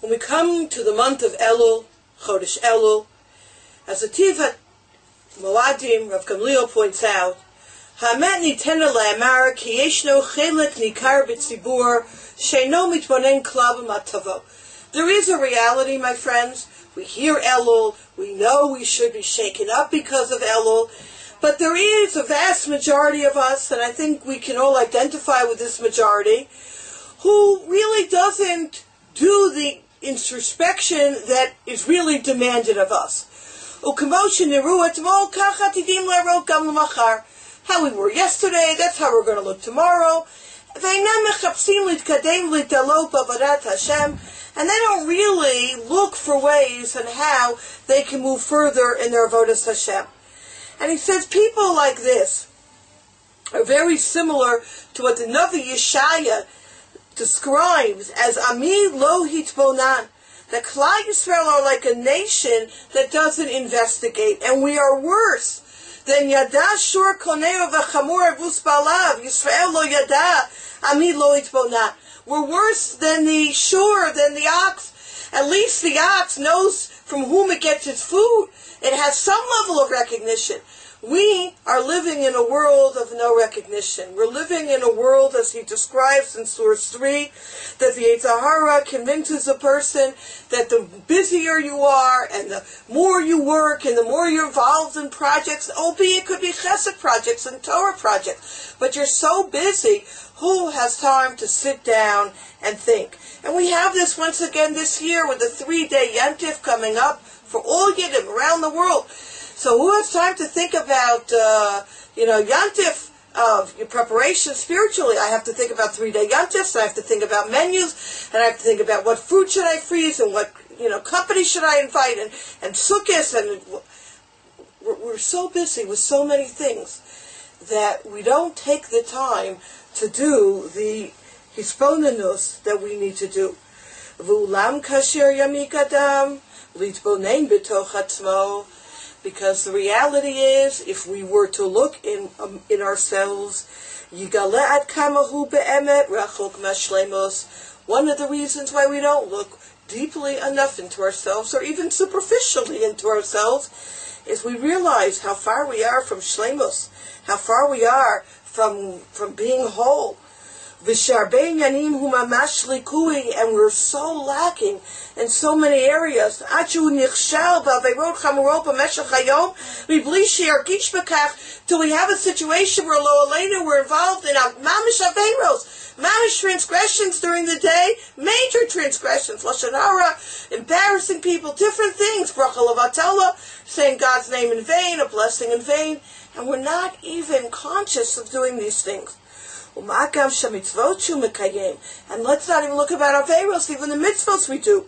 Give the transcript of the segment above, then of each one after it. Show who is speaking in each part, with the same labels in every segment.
Speaker 1: When we come to the month of Elul, Chodesh Elul, as the Tivat Moadim, Rav Gamliel points out, Ha'amet nitena la'amar ki yeshno chelek nikar b'tzibur she'no mitbonen klal b'matavo. There is a reality, my friends. We hear Elul, we know we should be shaken up because of Elul, but there is a vast majority of us, and I think we can all identify with this majority, who really doesn't do the introspection that is really demanded of us. How we were yesterday, that's how we're going to look tomorrow. And they don't really look for ways and how they can move further in their avodas Hashem. And he says people like this are very similar to what the Navi Yeshaya describes as Ami Lo Hitbonan. That Klal Yisrael are like a nation that doesn't investigate, and we are worse than Yada Shur Koneo V'Chamur Avus Balav. Yisrael Lo Yada Ami Lo Hitbonan. We're worse than the shur, than the ox. At least the ox knows from whom it gets its food. It has some level of recognition. We are living in a world of no recognition. We're living in a world, as he describes in Source 3, that the Yetzer Hara convinces a person that the busier you are and the more you work and the more you're involved in projects, albeit it could be chesed projects and Torah projects, but you're so busy, who has time to sit down and think? And we have this once again this year with the 3-day Yantif coming up for all Yiddim around the world. So who has time to think about, Yantif, your preparation spiritually? I have to think about 3-day Yantifs, I have to think about menus, and I have to think about what food should I freeze, and what, company should I invite, and sukkahs, and we're so busy with so many things that we don't take the time to do the hisbonenus that we need to do. V'ulam kasher yamik adam litbonein b'toch atzmo. Because the reality is, if we were to look in ourselves, yigale ad kamahu be'emet rachok mashlemos. One of the reasons why we don't look deeply enough into ourselves, or even superficially into ourselves, is we realize how far we are from shlemos, how far we are from being whole. And we're so lacking in so many areas. Till we have a situation where Lo Aleinu, we're involved in mamish averos, mamish transgressions during the day, major transgressions, lashon hara, embarrassing people, different things, bracha levatala, saying God's name in vain, a blessing in vain, and we're not even conscious of doing these things. And let's not even look about averos, even the mitzvos we do.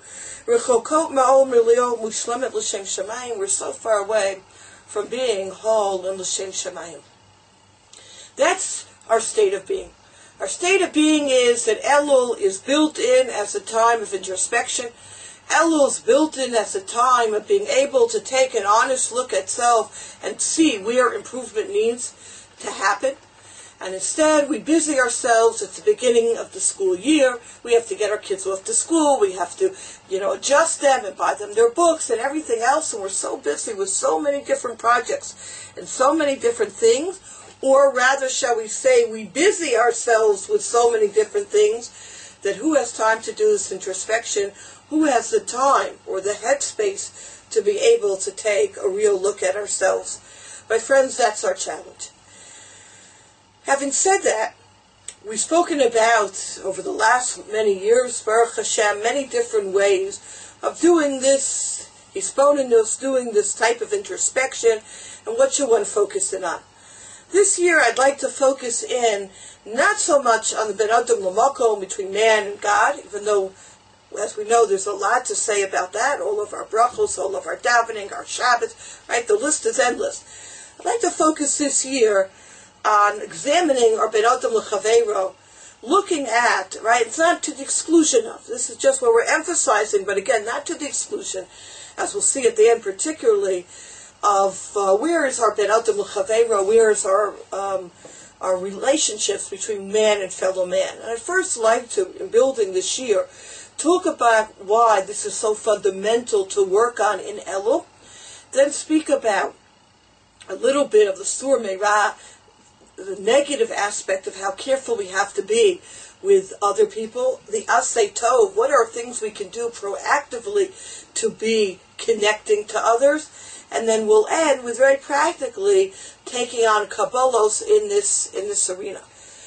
Speaker 1: We're so far away from being whole and l'shem shamayim. That's our state of being. Our state of being is that Elul is built in as a time of introspection. Elul is built in as a time of being able to take an honest look at self and see where improvement needs to happen. And instead, we busy ourselves at the beginning of the school year. We have to get our kids off to school. We have to, adjust them and buy them their books and everything else. And we're so busy with so many different projects and so many different things. Or rather, shall we say, we busy ourselves with so many different things that who has time to do this introspection? Who has the time or the headspace to be able to take a real look at ourselves? My friends, that's our challenge. Having said that, we've spoken about, over the last many years, Baruch Hashem, many different ways of doing this, hisbonenus, doing this type of introspection, and what should one focus in on. This year, I'd like to focus in not so much on the Ben Adam L'Makom, between man and God, even though, as we know, there's a lot to say about that, all of our brachos, all of our davening, our Shabbos, right, the list is endless. I'd like to focus this year on examining our Ben Adam L'Chaveiro, looking at, right, it's not to the exclusion of, this is just what we're emphasizing, but again, not to the exclusion, as we'll see at the end particularly, of where is our Ben Adam L'Chaveiro, where is our relationships between man and fellow man. And I'd first like to, in building this year, talk about why this is so fundamental to work on in Elul, then speak about a little bit of the Sur Meirah, the negative aspect of how careful we have to be with other people, the Asay Tov, what are things we can do proactively to be connecting to others, and then we'll end with very practically taking on Kabbalos in this arena.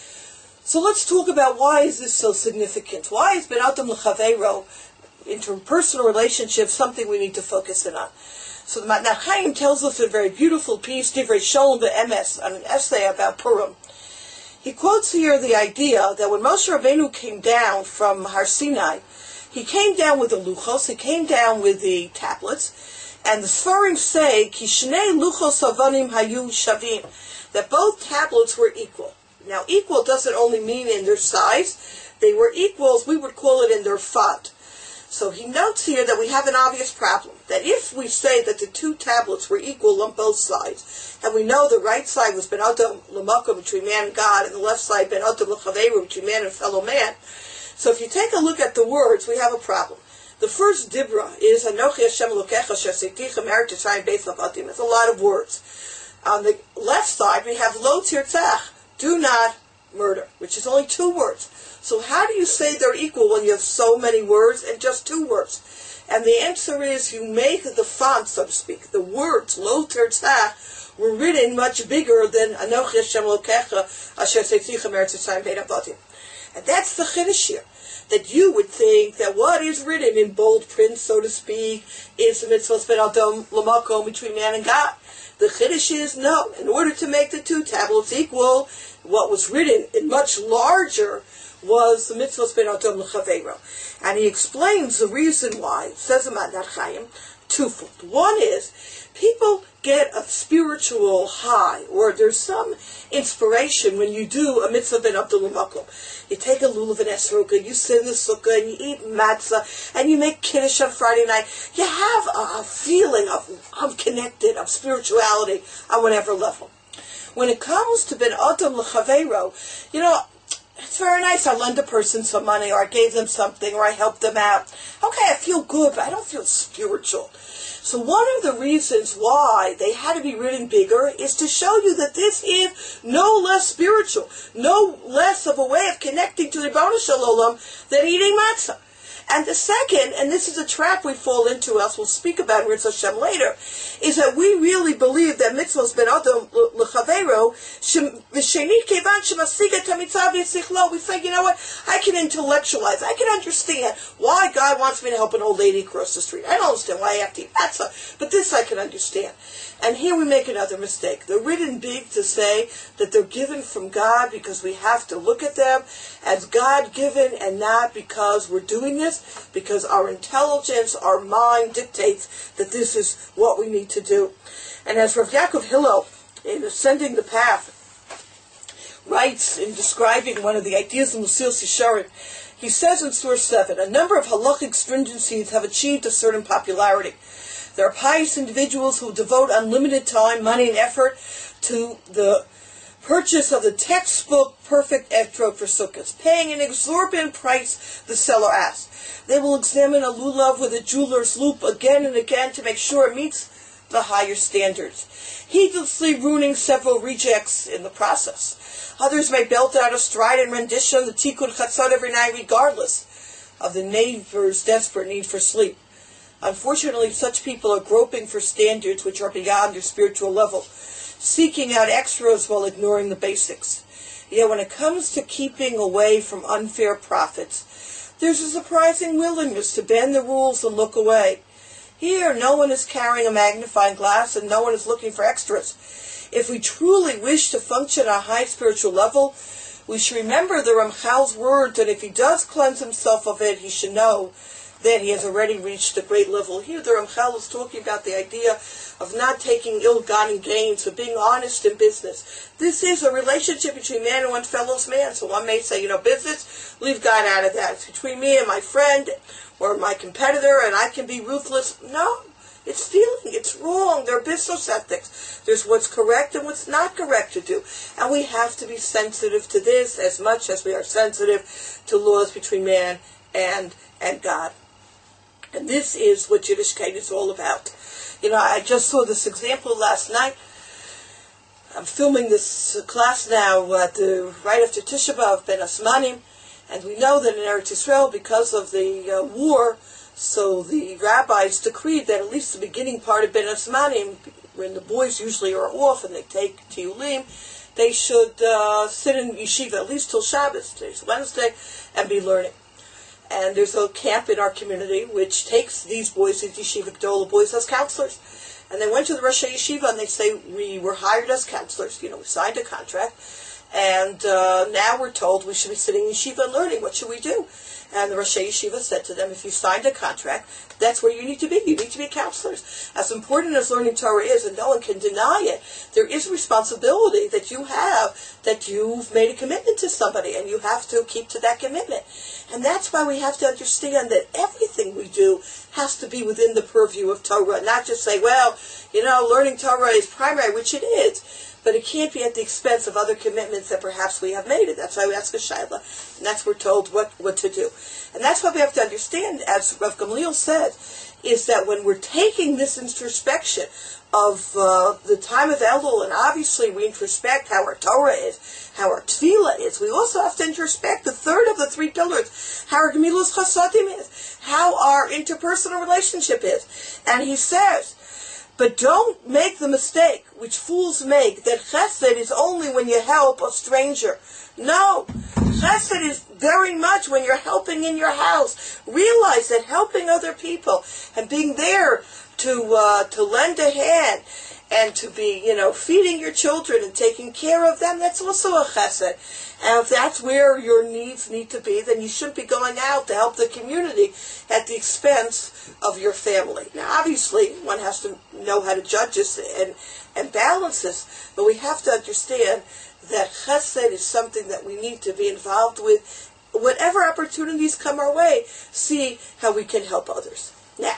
Speaker 1: So let's talk about why is this so significant? Why is Ben Adam L'Chaveiro, interpersonal relationships, something we need to focus in on? So the Matnat Chaim tells us a very beautiful piece, Divrei Shalom Be'emes, an essay about Purim. He quotes here the idea that when Moshe Rabbeinu came down from Har Sinai, he came down with the luchos, he came down with the tablets, and the Sfarim say, Ki shnei luchos avanim hayu shavim, that both tablets were equal. Now, equal doesn't only mean in their size, they were equals, we would call it in their font. So he notes here that we have an obvious problem, that if we say that the two tablets were equal on both sides, and we know the right side was Ben Adam L'Makom, between man and God, and the left side Ben Adam L'Chaveru, between man and fellow man, so if you take a look at the words, we have a problem. The first dibra is Anochi Hashem Elokecha Asher Seiticha Me'eretz Yisrael Beis Lavadim. It's a lot of words. On the left side, we have Lo Tirtzach, do not murder, which is only 2 words. So how do you say they're equal when you have so many words and just 2 words? And the answer is you make the font, so to speak, the words, Lo Tirtzach, were written much bigger than Anochi Hashem Elokecha Asher Seiticha Me'eretz Yisrael Beis Lavadim. And that's the chiddush here, that you would think that what is written in bold print, so to speak, is the mitzvah ben Adam L'Makom, between man and God. The chiddush is no. In order to make the 2 tablets equal, what was written in much larger was the mitzvah ben Adam L'Chaveiro. And he explains the reason why, says the Matnat Chaim, twofold. One is, people get a spiritual high, or there's some inspiration when you do a mitzvah ben Abdul Makom. You take a lulav and esrogah, you sit in the sukkah, and you eat matzah, and you make kiddush on Friday night. You have a feeling of I'm connected, of spirituality on whatever level. When it comes to ben Adam L'Chaveiro, it's very nice. I lend a person some money, or I gave them something, or I helped them out. Okay, I feel good, but I don't feel spiritual. So one of the reasons why they had to be written bigger is to show you that this is no less spiritual, no less of a way of connecting to the Ribono Shel Olam than eating matzah. And the second, and this is a trap we fall into, as we'll speak about in Ritz Hashem later, is that we really believe that mitzvahs ben Adam L'Chaveiro, v'sheni kevan shemasiga tamitzav yisichlo. We say, you know what, I can intellectualize, I can understand why God wants me to help an old lady cross the street. I don't understand why I have to eat matzah, but this I can understand. And here we make another mistake. They're written big to say that they're given from God because we have to look at them as God-given, and not because we're doing this, because our intelligence, our mind dictates that this is what we need to do. And as Rav Yaakov Hillel, in Ascending the Path, writes in describing one of the ideas of Mesilas Yesharim, he says in Surah 7, a number of halachic stringencies have achieved a certain popularity. There are pious individuals who devote unlimited time, money, and effort to the purchase of the textbook perfect etrog for sukkahs, paying an exorbitant price, the seller asks. They will examine a lulav with a jeweler's loupe again and again to make sure it meets the higher standards, heedlessly ruining several rejects in the process. Others may belt out a strident rendition of the Tikkun Chatzot every night regardless of the neighbor's desperate need for sleep. Unfortunately, such people are groping for standards which are beyond their spiritual level, seeking out extras while ignoring the basics. Yet when it comes to keeping away from unfair profits, there's a surprising willingness to bend the rules and look away. Here, no one is carrying a magnifying glass and no one is looking for extras. If we truly wish to function at a high spiritual level, we should remember the Ramchal's word that if he does cleanse himself of it, he should know that he has already reached a great level. Here the Ramchal is talking about the idea of not taking ill-gotten gains, but being honest in business. This is a relationship between man and one fellow man. So one may say, business, leave God out of that. It's between me and my friend or my competitor, and I can be ruthless. No, it's stealing. It's wrong. There are business ethics. There's what's correct and what's not correct to do. And we have to be sensitive to this as much as we are sensitive to laws between man and God. And this is what Yiddishkeit is all about. I just saw this example last night. I'm filming this class now right after Tisha B'Av, Ben Asmanim, and we know that in Eretz Yisrael, because of the war, so the rabbis decreed that at least the beginning part of Ben Asmanim, when the boys usually are off and they take Tiyulim, they should sit in yeshiva at least till Shabbos, today's Wednesday, and be learning. And there's a camp in our community which takes these boys into Yeshiva Gdola boys as counselors. And they went to the Rosh Yeshiva and they say, we were hired as counselors, we signed a contract, and now we're told we should be sitting in Yeshiva and learning. What should we do? And the Rosh Yeshiva said to them, if you signed a contract, that's where you need to be. You need to be counselors. As important as learning Torah is, and no one can deny it, there is a responsibility that you have, that you've made a commitment to somebody, and you have to keep to that commitment. And that's why we have to understand that everything we do has to be within the purview of Torah, not just say, well, learning Torah is primary, which it is. But it can't be at the expense of other commitments that perhaps we have made. That's why we ask a shayla, and that's we're told what to do. And that's what we have to understand, as Rav Gamliel said, is that when we're taking this introspection of the time of Elul, and obviously we introspect how our Torah is, how our Tefillah is, we also have to introspect the third of the three pillars, how our Gemilas Chasadim is, how our interpersonal relationship is. And he says, but don't make the mistake, which fools make, that chesed is only when you help a stranger. No, chesed is very much when you're helping in your house. Realize that helping other people and being there to lend a hand and to be, feeding your children and taking care of them, that's also a chesed. And if that's where your needs need to be, then you shouldn't be going out to help the community at the expense of your family. Now, obviously, one has to know how to judge this and balance this, but we have to understand that chesed is something that we need to be involved with. Whatever opportunities come our way, see how we can help others. Now,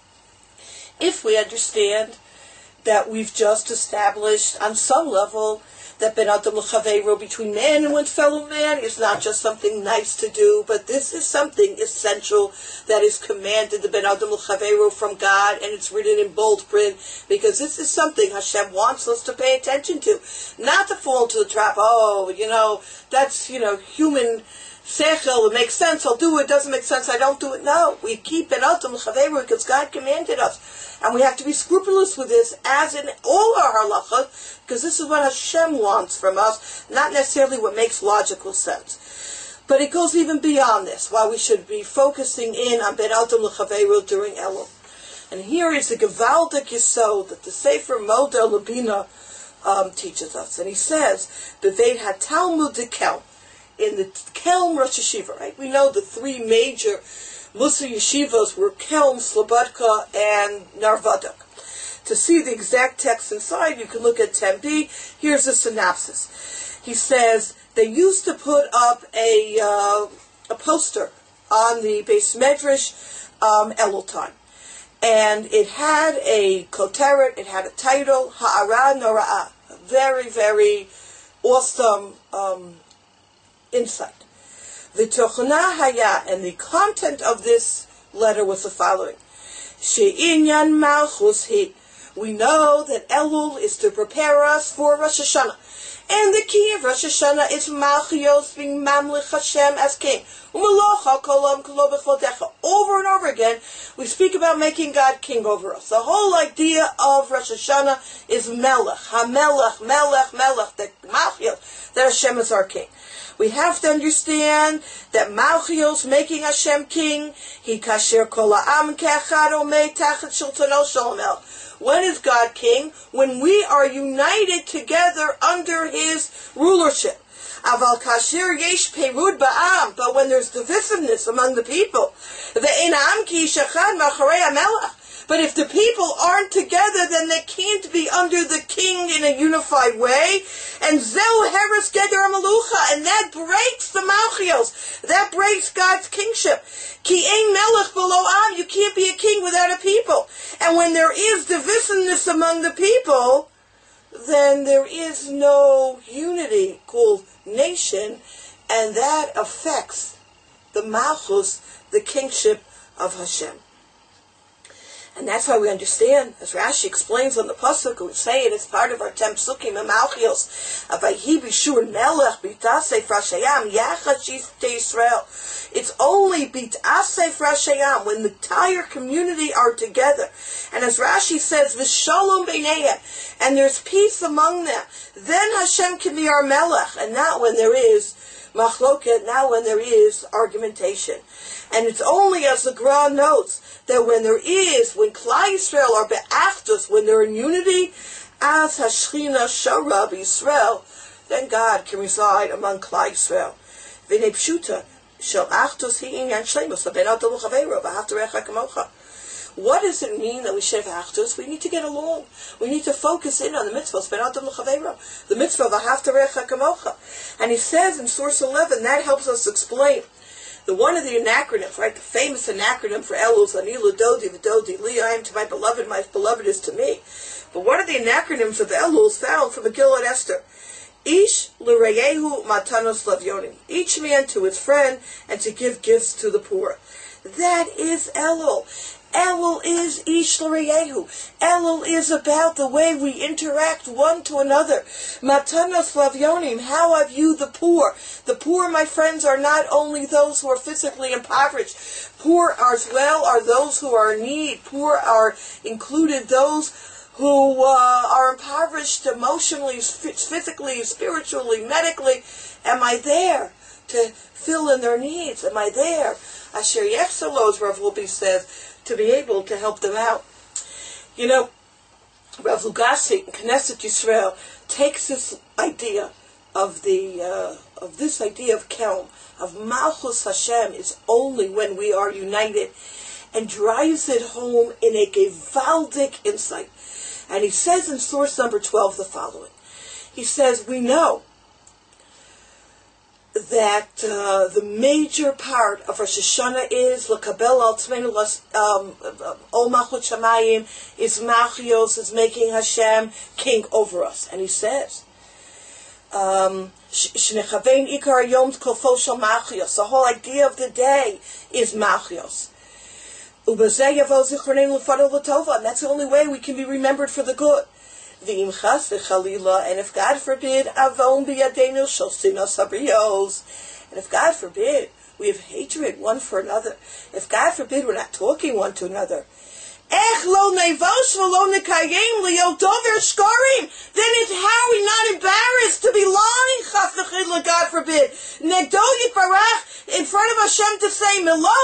Speaker 1: if we understand that we've just established on some level that ben adam l'chaveiro, between man and one fellow man, is not just something nice to do, but this is something essential that is commanded, the ben adam l'chaveiro, from God, and it's written in bold print, because this is something Hashem wants us to pay attention to, not to fall into the trap, that's, human sechel, it makes sense, I'll do it, doesn't make sense, I don't do it. No, we keep ben adam l'chaveiro because God commanded us. And we have to be scrupulous with this, as in all our halachot, because this is what Hashem wants from us, not necessarily what makes logical sense. But it goes even beyond this, why we should be focusing in on ben adam l'chaveiro during Elul. And here is the Gevaldik Yesod that the Sefer Modeh Labina teaches us. And he says, Beveit HaTalmud de Kelm, in the Kelm Rosh Yeshiva, right? We know the three major Mussar yeshivas were Kelm, Slobodka, and Narvadak. To see the exact text inside, you can look at 10b. Here's a synopsis. He says, they used to put up a poster on the Beis Medrash Elul time. And it had a koteret, it had a title, Ha'ara Nora'ah. A very, very awesome insight. The Tochna Haya, and the content of this letter was the following. She'inyan Malchus Hi. We know that Elul is to prepare us for Rosh Hashanah. And the key of Rosh Hashanah is Malchios, being Mamlich Hashem as king. U'melocha kolam kolo b'chvodecha. Over and over again, we speak about making God king over us. The whole idea of Rosh Hashanah is Melech, HaMelech, Melech, Melech, that Malchios, that Hashem is our king. We have to understand that Malchios, making Hashem king, He kasher kol ha'am ke'echad omei tachat shultano shel HaMelech. When is God king? When we are united together under His rulership. Aval kasher yesh perud ba'am, but when there's divisiveness among the people, ve'ein ha'am ki yishachad ma'acharei HaMelech. But if the people aren't together, then they can't be under the king in a unified way. And zeu heres geder malucha, and that breaks the malchios. That breaks God's kingship. Ki ein melech v'lo am, you can't be a king without a people. And when there is divisiveness among the people, then there is no unity called nation, and that affects the Malchus, the kingship of Hashem. And that's why we understand, as Rashi explains on the pasuk, we say it as part of our Tem Psukim and Malchios, Avayi Bishur Melech B'tasei Frashayam Yachad Shifte Yisrael. It's only B'tasei Frashayam when the entire community are together. And as Rashi says, V'shalom B'neihem, and there's peace among them, then Hashem can be our Melech, and not when there is machloket, now when there is argumentation. And it's only, as the Gra notes, that when Klal Yisrael are be'achdus, when they're in unity, as Hashchina Shara B'Yisrael, then God can reside among Klal Yisrael. V'nei pshuta shel achdus hi inyan shleimus ben adam l'chaveiro v'ahavta recha kamocha. What does it mean that we should have achdus? We need to get along. We need to focus in on the mitzvahs ben adam l'chaveiro, the mitzvah v'ahavta recha kamocha. And he says in source 11 that helps us explain one of the anacronyms, right? The famous acronym for Elul, Anilu Dodi V'Dodi Li, I am to my beloved is to me. But one of the acronyms of Elul is found from Megillat Esther. Ish l'reyehu matanos lavyonim. Each man to his friend, and to give gifts to the poor. That is Elul. Elul is Ish l'reyehu. Elul is about the way we interact one to another. Matanos lavyonim, how I view the poor. The poor, my friends, are not only those who are physically impoverished. Poor as well are those who are in need. Poor are included those who are impoverished emotionally, physically, spiritually, medically. Am I there to fill in their needs? Am I there, Asher Yechsalo, as Rav Lupi says, to be able to help them out? You know, Rav Lugassi in Knesset Yisrael takes this idea of this idea of Kelm, of Malchus Hashem is only when we are united, and drives it home in a gewaldic insight. And he says in source number 12 the following. He says, we know that the major part of Rosh Hashanah is L'kabel al tzmeinu ol malchut shamayim, is Malchios, is making Hashem king over us. And he says, Shnechavein ikar yom kofo shel Malchios, the whole idea of the day is Malchios. And that's the only way we can be remembered for the good. And if God forbid, and if God forbid, we have hatred one for another. If God forbid, we're not talking one to another. Then it's how are we not embarrassed to be lying, God forbid, in front of Hashem to say,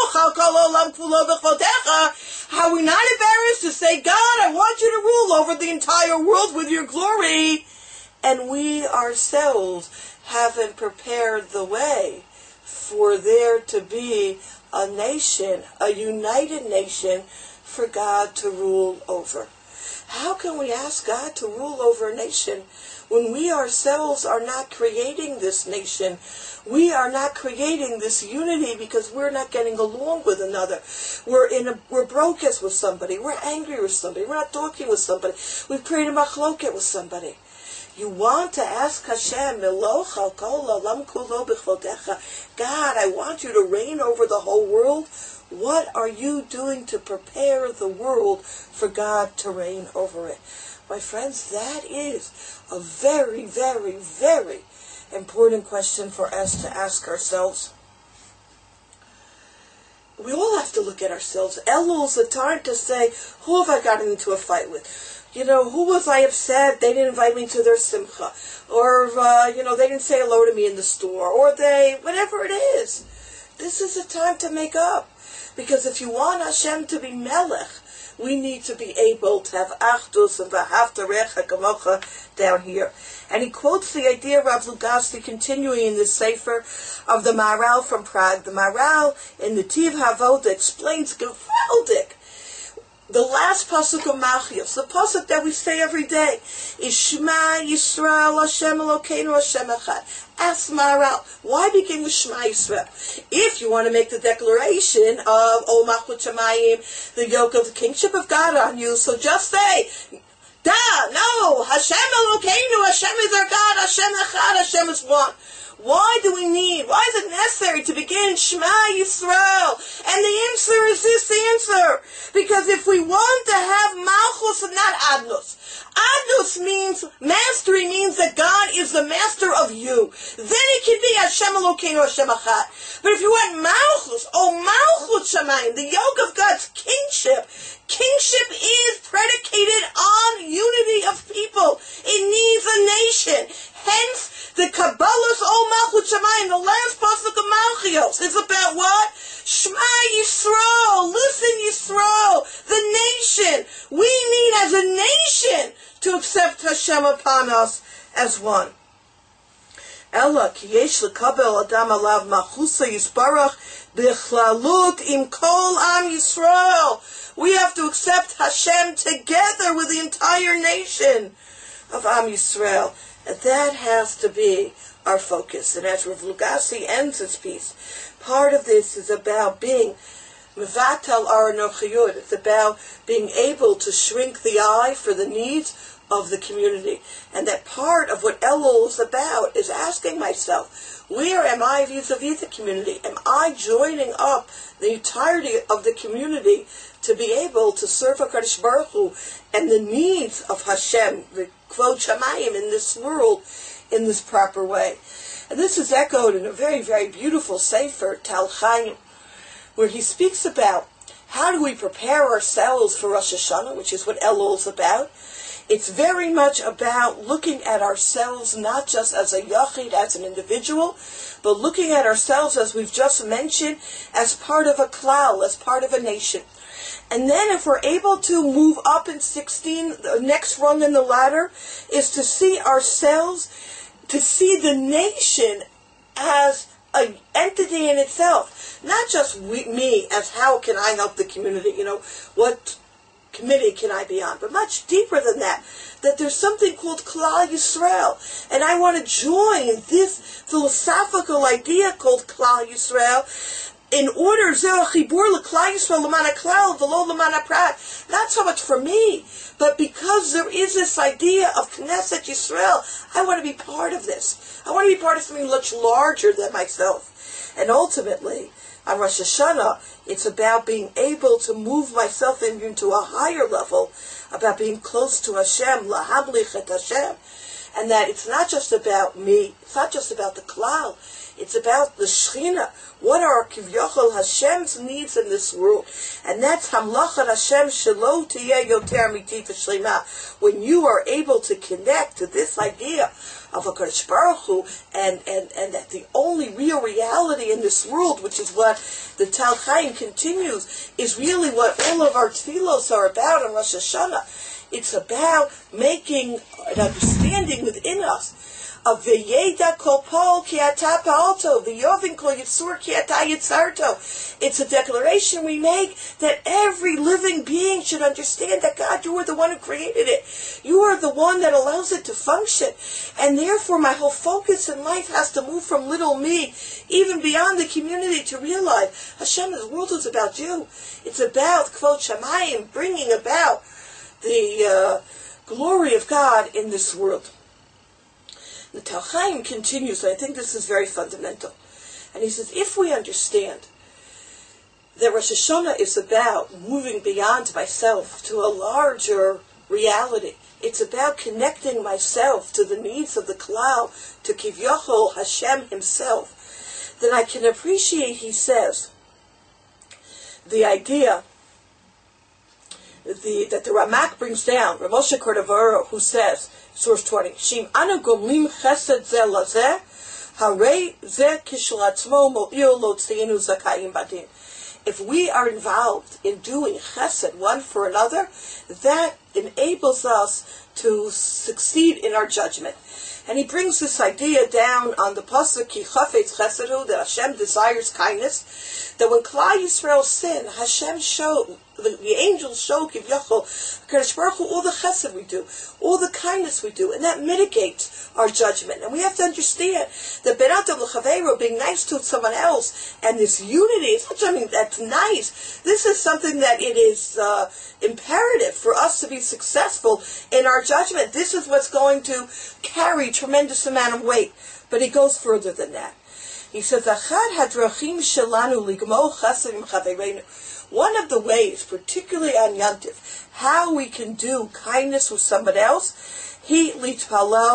Speaker 1: how are we not embarrassed to say, God, I want you to rule over the entire world with your glory, and we ourselves haven't prepared the way for there to be a nation, a united nation, for God to rule over. How can we ask God to rule over a nation when we ourselves are not creating this nation? We are not creating this unity because we're not getting along with another. We're brokest with somebody. We're angry with somebody. We're not talking with somebody. We've created a machloket with somebody. You want to ask Hashem, God, I want you to reign over the whole world. What are you doing to prepare the world for God to reign over it? My friends, that is a very, very, very important question for us to ask ourselves. We all have to look at ourselves. Elul is a time to say, who have I gotten into a fight with? Who was I upset? They didn't invite me to their simcha. Or, they didn't say hello to me in the store. Or whatever it is. This is a time to make up. Because if you want Hashem to be Melech, we need to be able to have Achdus and V'ahavta Recha Kamocha down here. And he quotes the idea of Rav Lugassi continuing in the Sefer of the Maharal from Prague. The Maharal in the Tiv Havoda explains gewaldig. The last pasuk of Malchios, the pasuk that we say every day, is Shema Yisrael Hashem Elokeinu Hashem Echad. Ask Maharal, why begin with Shema Yisrael? If you want to make the declaration of Ol Malchut Shamayim, the yoke of the kingship of God on you, so just say, no, Hashem Elokeinu, Hashem is our God, Hashem Echad, Hashem is one. Why is it necessary to begin Shema Yisrael? And the answer is this answer. Because if we want to have Malchus and not Adnus, Adnus means, mastery means that God is the master of you. Then it can be Hashem Elokeinu Hashem Echad. But if you want Malchus, Malchus Shamayim, the yoke of God's kingship is predicated on unity of people. It needs a nation. Hence, the Kabbalah's Malchut Shamayim, the last pasuk of Malchios, is about what? Shema Yisrael, listen Yisrael, the nation. We need as a nation to accept Hashem upon us as one. Ella ki yesh lekabel adam alav machusa yisbarach bichlalut im kol am Yisrael. We have to accept Hashem together with the entire nation of Am Yisrael. And that has to be our focus. And as Rav Lugassi ends his piece, part of this is about being mevatel aranochiyud. It's about being able to shrink the eye for the needs of the community. And that part of what Elul is about is asking myself, where am I vis-a-vis the community? Am I joining up the entirety of the community to be able to serve HaKadosh Baruch Hu and the needs of Hashem, the Kvod Shamayim in this world, in this proper way? And this is echoed in a very, very beautiful Sefer, Tal Chaim, where he speaks about how do we prepare ourselves for Rosh Hashanah, which is what Elul is about. It's very much about looking at ourselves not just as a yachid, as an individual, but looking at ourselves, as we've just mentioned, as part of a klal, as part of a nation. And then if we're able to move up in 16, the next rung in the ladder is to see ourselves, to see the nation as an entity in itself. Not just me as how can I help the community, what committee can I be on, but much deeper than that, that there's something called Klal Yisrael, and I want to join this philosophical idea called Klal Yisrael in order, not so much for me, but because there is this idea of Knesset Yisrael, I want to be part of this. I want to be part of something much larger than myself. And ultimately, on Rosh Hashanah, it's about being able to move myself into a higher level, about being close to Hashem, lahamlich et Hashem, and that it's not just about me, it's not just about the klal, it's about the Shechina. What are Kivyachol Hashem's needs in this world? And that's Hamlachat Hashem Shelo Tiyeh Yoter Miti V'Shlema. When you are able to connect to this idea of HaKadosh Baruch Hu, and that the only real reality in this world, which is what the Tal Chaim continues, is really what all of our tefillos are about on Rosh Hashanah. It's about making an understanding within us of v'yeda kol pol ki ata pa'alto, v'yovin kol yitzur ki ata yitzarto. It's a declaration we make that every living being should understand that God, you are the one who created it. You are the one that allows it to function. And therefore my whole focus in life has to move from little me, even beyond the community, to realize Hashem's world is about you. It's about Kvod Shamayim, bringing about the glory of God in this world. The Tal Chaim continues, and I think this is very fundamental. And he says, if we understand that Rosh Hashanah is about moving beyond myself to a larger reality, it's about connecting myself to the needs of the Klal, to Kivyachol Hashem himself, then I can appreciate, he says, the idea that the Ramak brings down, Rav Moshe Cordovero, who says, source 20, Shim anu gomlim chesed ze lazeh, harei ze kishalatzmo mo'il lo tzeyenu zakayim badim. If we are involved in doing chesed one for another, that enables us to succeed in our judgment. And he brings this idea down on the pasuk ki chafetz chesedu, that Hashem desires kindness. That when Klal Yisrael sin, Hashem showed, the angels show Kivyachol, HaKadosh Baruch Hu, all the chesed we do, all the kindness we do, and that mitigates our judgment. And we have to understand that Ben Adam l'chaveiro, being nice to someone else, and this unity, is not something that's nice. This is something that it is imperative for us to be successful in our judgment. This is what's going to carry tremendous amount of weight. But he goes further than that. He says, one of the ways, particularly on Yantif, how we can do kindness with somebody else, is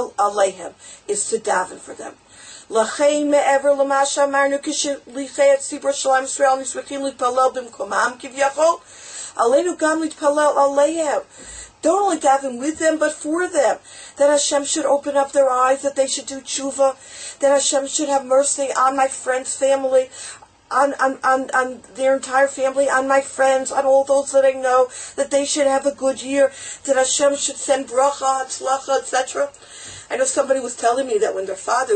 Speaker 1: to daven for them. L'chein me'ever l'masha amarnu k'shlichei tzibur shalim Yisrael nismechim litpalel b'mkomam kivyachol aleinu gam litpalel aleihem. Don't only daven with them, but for them. That Hashem should open up their eyes, that they should do tshuva, that Hashem should have mercy on my friend's family, on their entire family, on my friends, on all those that I know, that they should have a good year, that Hashem should send bracha, tzlacha, etc. I know somebody was telling me that when their father,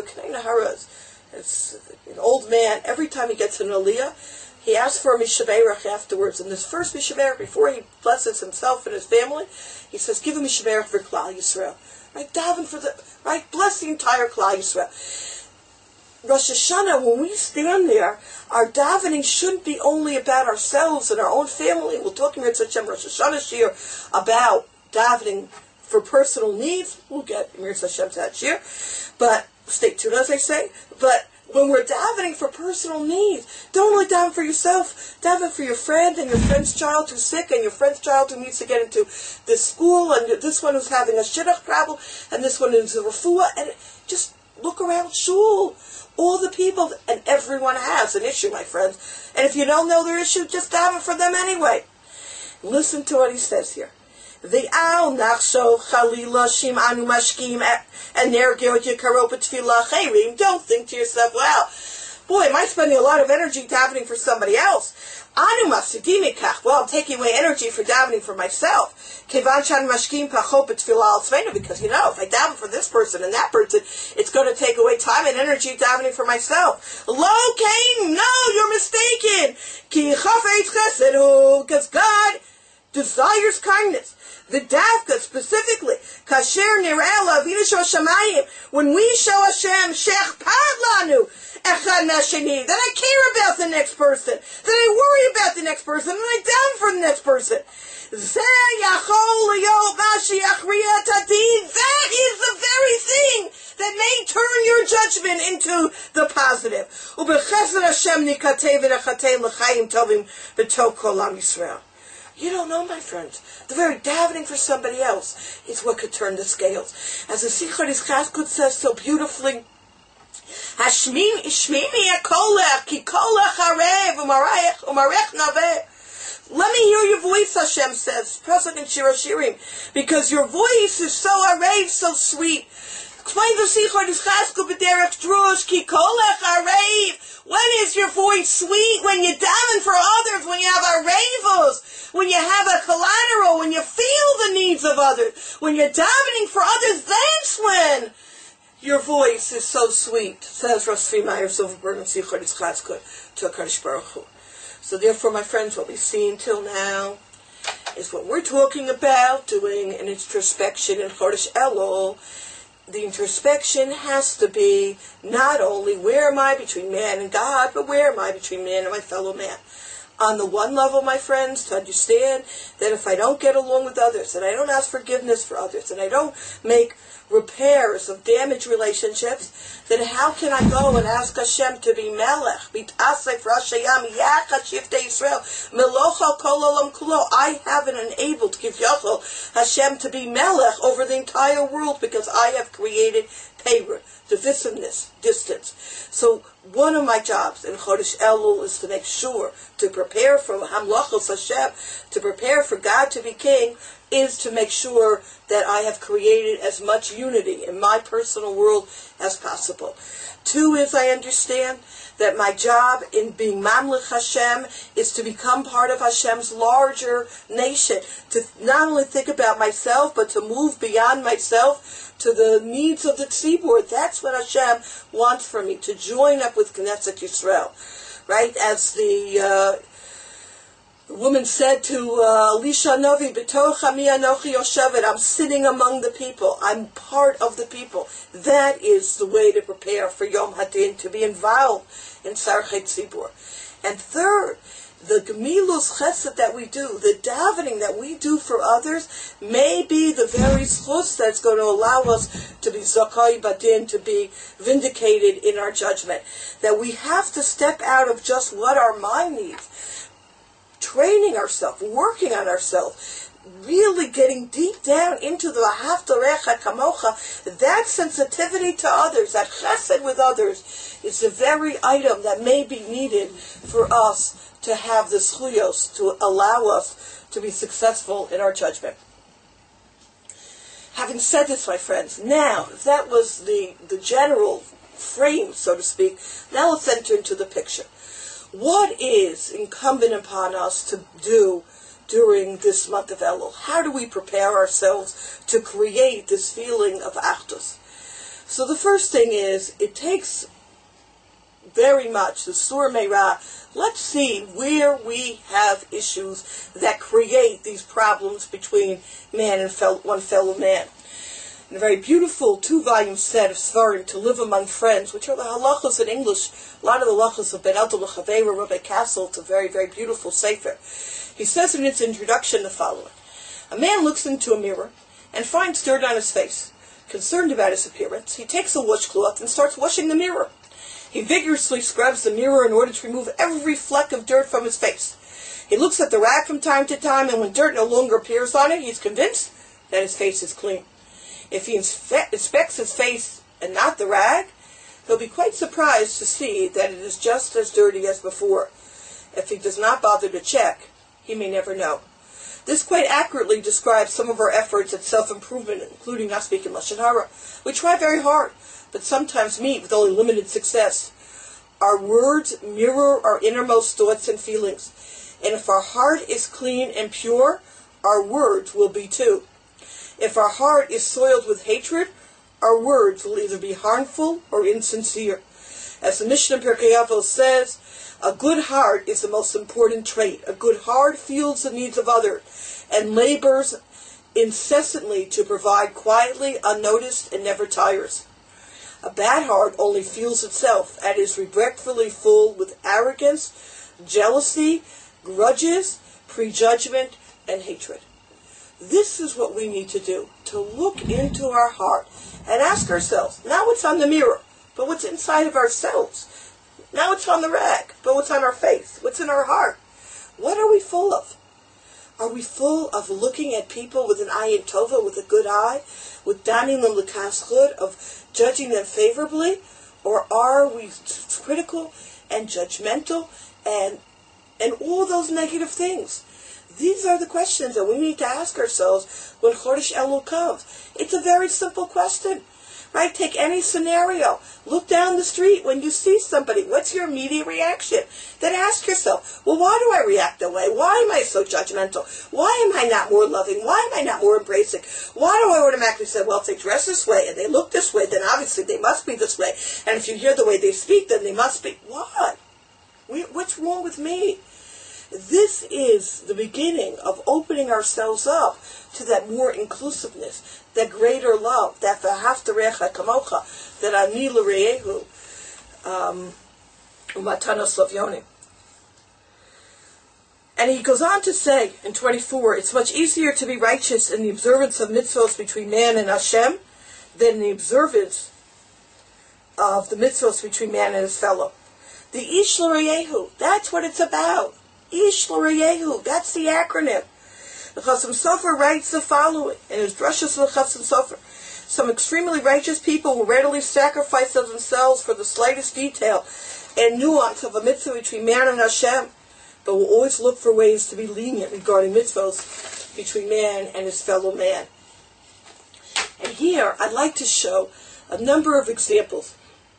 Speaker 1: it's an old man, every time he gets an aliyah, he asks for a mishaberach afterwards. And this first mishaberach, before he blesses himself and his family, he says, give a mishaberach for Klal Yisrael. Right? Daven for the, right? Bless the entire Klal Yisrael. Rosh Hashanah, when we stand there, our davening shouldn't be only about ourselves and our own family. We'll talk in Rosh Hashanah Shir about davening for personal needs. We'll get Mir Hashem to that shir. But stay tuned, as I say. But when we're davening for personal needs, don't only daven for yourself. Daven for your friend and your friend's child who's sick and your friend's child who needs to get into this school and this one who's having a shidduch problem and this one who's a refuah. And just look around shul. All the people, and everyone has an issue, my friends. And if you don't know their issue, just daven for them anyway. Listen to what he says here. Ve'al nachsho chalila shim anu mashkim energeo yikaro b'tfilah chayrim. Don't think to yourself, wow, boy, am I spending a lot of energy davening for somebody else? Anu mafsidim ikach. Well, I'm taking away energy for davening for myself. Kevan shan mashkim pachot b'tfilah altzmeinu. Because, if I daven for this person and that person, it's going to take away time and energy davening for myself. Lo kain, no, you're mistaken. Ki chafetz chesed hu, because God desires kindness. The Davka specifically, Kasher Nirela Avinu Shamayim, when we show Hashem Shech Padlanu Echad Masheni, that I care about the next person, that I worry about the next person, and I down for the next person. That is the very thing that may turn your judgment into the positive. Hashem Nikateh V'Nechateh L'Chaim Tovim B'Tok Kol Am Yisrael. You don't know, my friends. The very davening for somebody else is what could turn the scales. As the Sichar Yischaskut says so beautifully, Hashmimi akolech ki kolech harev umarech naveh. Let me hear your voice, Hashem says, Pasuk in Shir Hashirim, because your voice is so arev, so sweet. Explain the Sichar Yischaskut b'derech drush ki kolech harev. When is your voice sweet? When you daven for others, when you have a ravos, when you have a collateral, when you feel the needs of others, when you're davening for others, that's when your voice is so sweet, says Rosh Meir Silverberg and Sichar Yischaskut to HaKadosh Baruch Hu. So therefore, my friends, what we've seen till now is what we're talking about, doing an introspection in Chodesh Elul. The introspection has to be not only where am I between man and God, but where am I between man and my fellow man. On the one level, my friends, to understand that if I don't get along with others, and I don't ask forgiveness for others, and I don't make repairs of damaged relationships, then how can I go and ask Hashem to be Melech? I haven't enabled Hashem to be Melech over the entire world because I have created Peirut, divisiveness, distance. So one of my jobs in Chodesh Elul is to make sure to prepare for Hamlachos Hashem, to prepare for God to be King, is to make sure that I have created as much unity in my personal world as possible. Two is I understand that my job in being Mamlech Hashem is to become part of Hashem's larger nation, to not only think about myself, but to move beyond myself to the needs of the tzibur. That's what Hashem wants from me, to join up with Knesset Yisrael. Right? As the woman said to Elisha Novi, "B'toch ami anochi yoshevet," I'm sitting among the people. I'm part of the people. That is the way to prepare for Yom Hadin, to be involved in Sarchei Tzibur. And third, the gemilus chesed that we do, the davening that we do for others, may be the very schus that's going to allow us to be zakai badin, to be vindicated in our judgment. That we have to step out of just what our mind needs, training ourselves, working on ourselves, really getting deep down into the Ahavta kamocha, that sensitivity to others, that chesed with others, is the very item that may be needed for us to have the schuyos, to allow us to be successful in our judgment. Having said this, my friends, now, that was the general frame, so to speak, now let's enter into the picture. What is incumbent upon us to do during this month of Elul? How do we prepare ourselves to create this feeling of Achdus? So the first thing is, it takes very much the Sur Meirah. Let's see where we have issues that create these problems between man and one fellow man. In a very beautiful 2-volume set of Svarim, To Live Among Friends, which are the halachos in English, a lot of the halachos of Ben Elton L'Chaveira, Rabbi Castle. It's a very, very beautiful sefer. He says in its introduction the following: a man looks into a mirror and finds dirt on his face. Concerned about his appearance, he takes a washcloth and starts washing the mirror. He vigorously scrubs the mirror in order to remove every fleck of dirt from his face. He looks at the rag from time to time, and when dirt no longer appears on it, he's convinced that his face is clean. If he inspects his face and not the rag, he'll be quite surprised to see that it is just as dirty as before. If he does not bother to check, he may never know. This quite accurately describes some of our efforts at self-improvement, including not speaking Lashon Hara. We try very hard, but sometimes meet with only limited success. Our words mirror our innermost thoughts and feelings, and if our heart is clean and pure, our words will be too. If our heart is soiled with hatred, our words will either be harmful or insincere. As the Mishnah Pirkei Avos says, a good heart is the most important trait. A good heart feels the needs of others and labors incessantly to provide quietly, unnoticed, and never tires. A bad heart only feels itself and is regretfully full with arrogance, jealousy, grudges, prejudgment, and hatred. This is what we need to do, to look into our heart and ask ourselves, not what's on the mirror, but what's inside of ourselves. Now it's on the rag, but what's on our face? What's in our heart? What are we full of? Are we full of looking at people with an ayin tova, with a good eye, with danim them l'kas chud, of judging them favorably? Or are we critical and judgmental and all those negative things? These are the questions that we need to ask ourselves when Chodesh Elul comes. It's a very simple question. Right? Take any scenario. Look down the street when you see somebody. What's your immediate reaction? Then ask yourself, well, why do I react that way? Why am I so judgmental? Why am I not more loving? Why am I not more embracing? Why do I automatically say, well, if they dress this way and they look this way, then obviously they must be this way. And if you hear the way they speak, then they must be. What? What's wrong with me? This is the beginning of opening ourselves up to that more inclusiveness, that greater love, that v'ahavta kamocha, that ani l'reyehu, umatanos lovyonim. And he goes on to say in 24, it's much easier to be righteous in the observance of mitzvos between man and Hashem than the observance of the mitzvos between man and his fellow. The Ish l'reyehu, that's what it's about. Ish l'reyehu, that's the acronym. The Chasam Sofer writes the following in his Drashos of the Chasam Sofer: some extremely righteous people will readily sacrifice of themselves for the slightest detail and nuance of a mitzvah between man and Hashem, but will always look for ways to be lenient regarding mitzvahs between man and his fellow man. And here I'd like to show a number of examples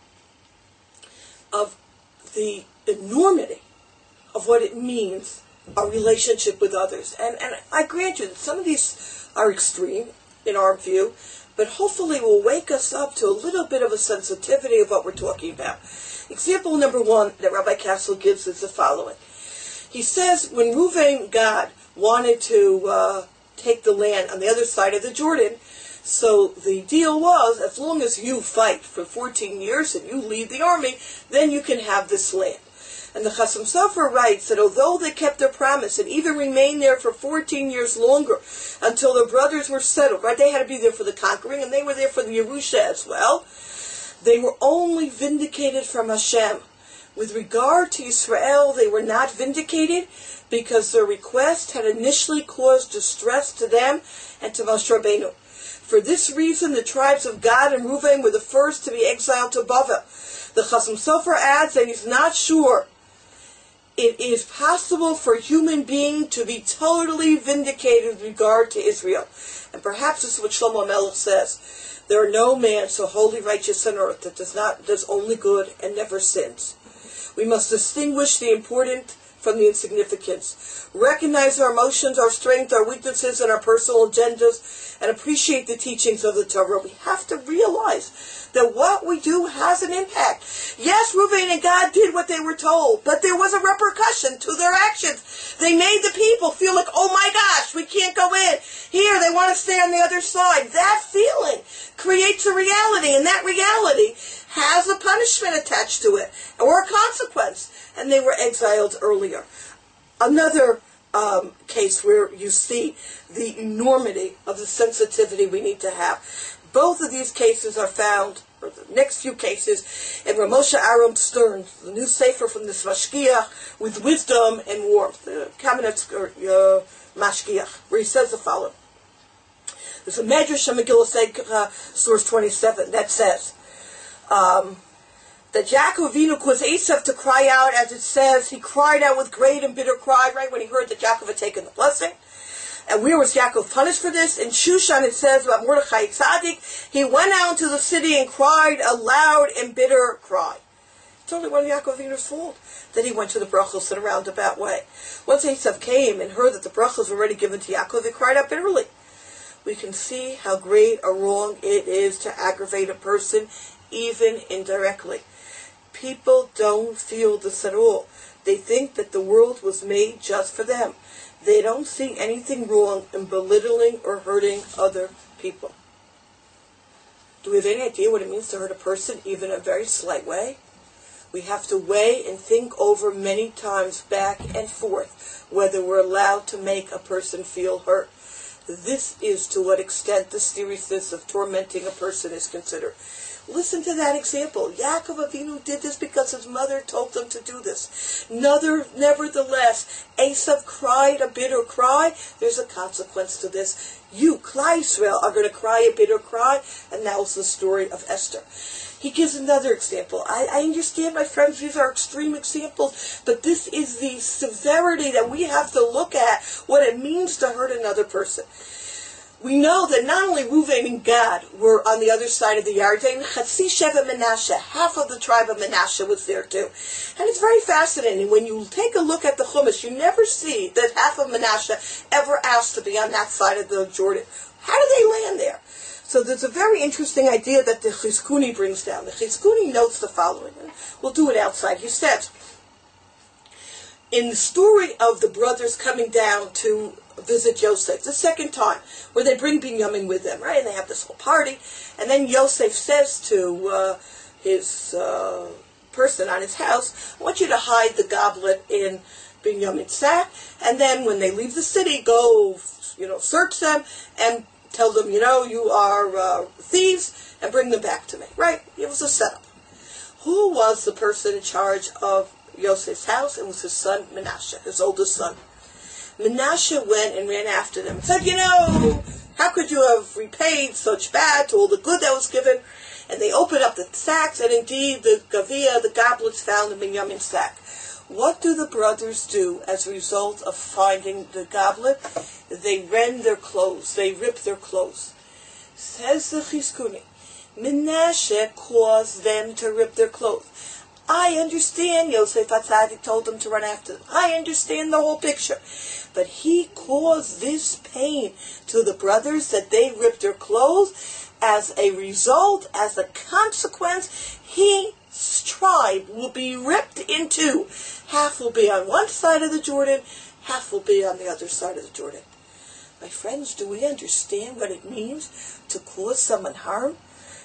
Speaker 1: of the enormity of what it means, our relationship with others. And I grant you that some of these are extreme in our view, but hopefully will wake us up to a little bit of a sensitivity of what we're talking about. Example number one that Rabbi Castle gives is the following. He says when Reuven Gad wanted to take the land on the other side of the Jordan, so the deal was, as long as you fight for 14 years and you lead the army, then you can have this land. And the Chasam Sofer writes that although they kept their promise and even remained there for 14 years longer until their brothers were settled, right? They had to be there for the conquering and they were there for the Yerusha as well. They were only vindicated from Hashem. With regard to Israel, they were not vindicated because their request had initially caused distress to them and to Moshe Rabbeinu. For this reason, the tribes of Gad and Reuven were the first to be exiled to Bavel. The Chasam Sofer adds that he's not sure it is possible for a human being to be totally vindicated with regard to Israel. And perhaps this is what Shlomo Melech says. There are no man so holy, righteous on earth that does only good and never sins. We must distinguish the important from the insignificance. Recognize our emotions, our strength, our weaknesses, and our personal agendas, and appreciate the teachings of the Torah. We have to realize that what we do has an impact. Yes, Reuven and Gad did what they were told, but there was a repercussion to their actions. They made the people feel like, oh my gosh, we can't go in. Here, they want to stay on the other side. That feeling creates a reality, and that reality has a punishment attached to it, or a consequence. And they were exiled earlier. Another case where you see the enormity of the sensitivity we need to have. Both of these cases are found, or the next few cases, in Rav Moshe Aaron Stern, the new sefer from the Mashgiach, with wisdom and warmth, the Kamenetz Mashgiach, where he says the following. There's a Medrash in Megillah source 27 that says that Yaakov Avinu caused Esav to cry out, as it says, he cried out with great and bitter cry, right, when he heard that Yaakov had taken the blessing. And where was Yaakov punished for this? In Shushan it says about Mordechai Tzaddik, he went out into the city and cried a loud and bitter cry. It's only one of Yaakov Avinu's fault that he went to the brachos in a roundabout way. Once Esav came and heard that the brachos were already given to Yaakov, he cried out bitterly. We can see how great a wrong it is to aggravate a person, even indirectly. People don't feel this at all. They think that the world was made just for them. They don't see anything wrong in belittling or hurting other people. Do we have any idea what it means to hurt a person, even in a very slight way? We have to weigh and think over many times back and forth whether we're allowed to make a person feel hurt. This is to what extent the seriousness of tormenting a person is considered. Listen to that example. Yaakov Avinu did this because his mother told him to do this. Nevertheless, Esav cried a bitter cry. There's a consequence to this. You, Klal Yisrael, are going to cry a bitter cry, and that was the story of Esther. He gives another example. I understand, my friends, these are extreme examples, but this is the severity that we have to look at, what it means to hurt another person. We know that not only Reuven and Gad were on the other side of the Yarden, Chatzi Sheva Menashe, half of the tribe of Menashe was there too. And it's very fascinating. When you take a look at the Chumash, you never see that half of Menashe ever asked to be on that side of the Jordan. How do they land there? So there's a very interesting idea that the Chizkuni brings down. The Chizkuni notes the following. We'll do it outside. He says, in the story of the brothers coming down to visit Yosef, the second time, where they bring Binyamin with them, right? And they have this whole party. And then Yosef says to his person on his house, I want you to hide the goblet in Binyamin's sack. And then when they leave the city, go, search them and tell them, you are thieves, and bring them back to me, right? It was a setup. Who was the person in charge of Yosef's house? It was his son, Menashe, his oldest son. Menashe went and ran after them and said, how could you have repaid such bad to all the good that was given? And they opened up the sacks, and indeed the gavia, the goblets, found in Binyamin's sack. What do the brothers do as a result of finding the goblet? They rend their clothes. They rip their clothes. Says the Chizkuni, Menashe caused them to rip their clothes. I understand Yosef HaTzadik told them to run after them. I understand the whole picture. But he caused this pain to the brothers that they ripped their clothes. As a result, as a consequence, his tribe will be ripped in two. Half will be on one side of the Jordan, half will be on the other side of the Jordan. My friends, do we understand what it means to cause someone harm?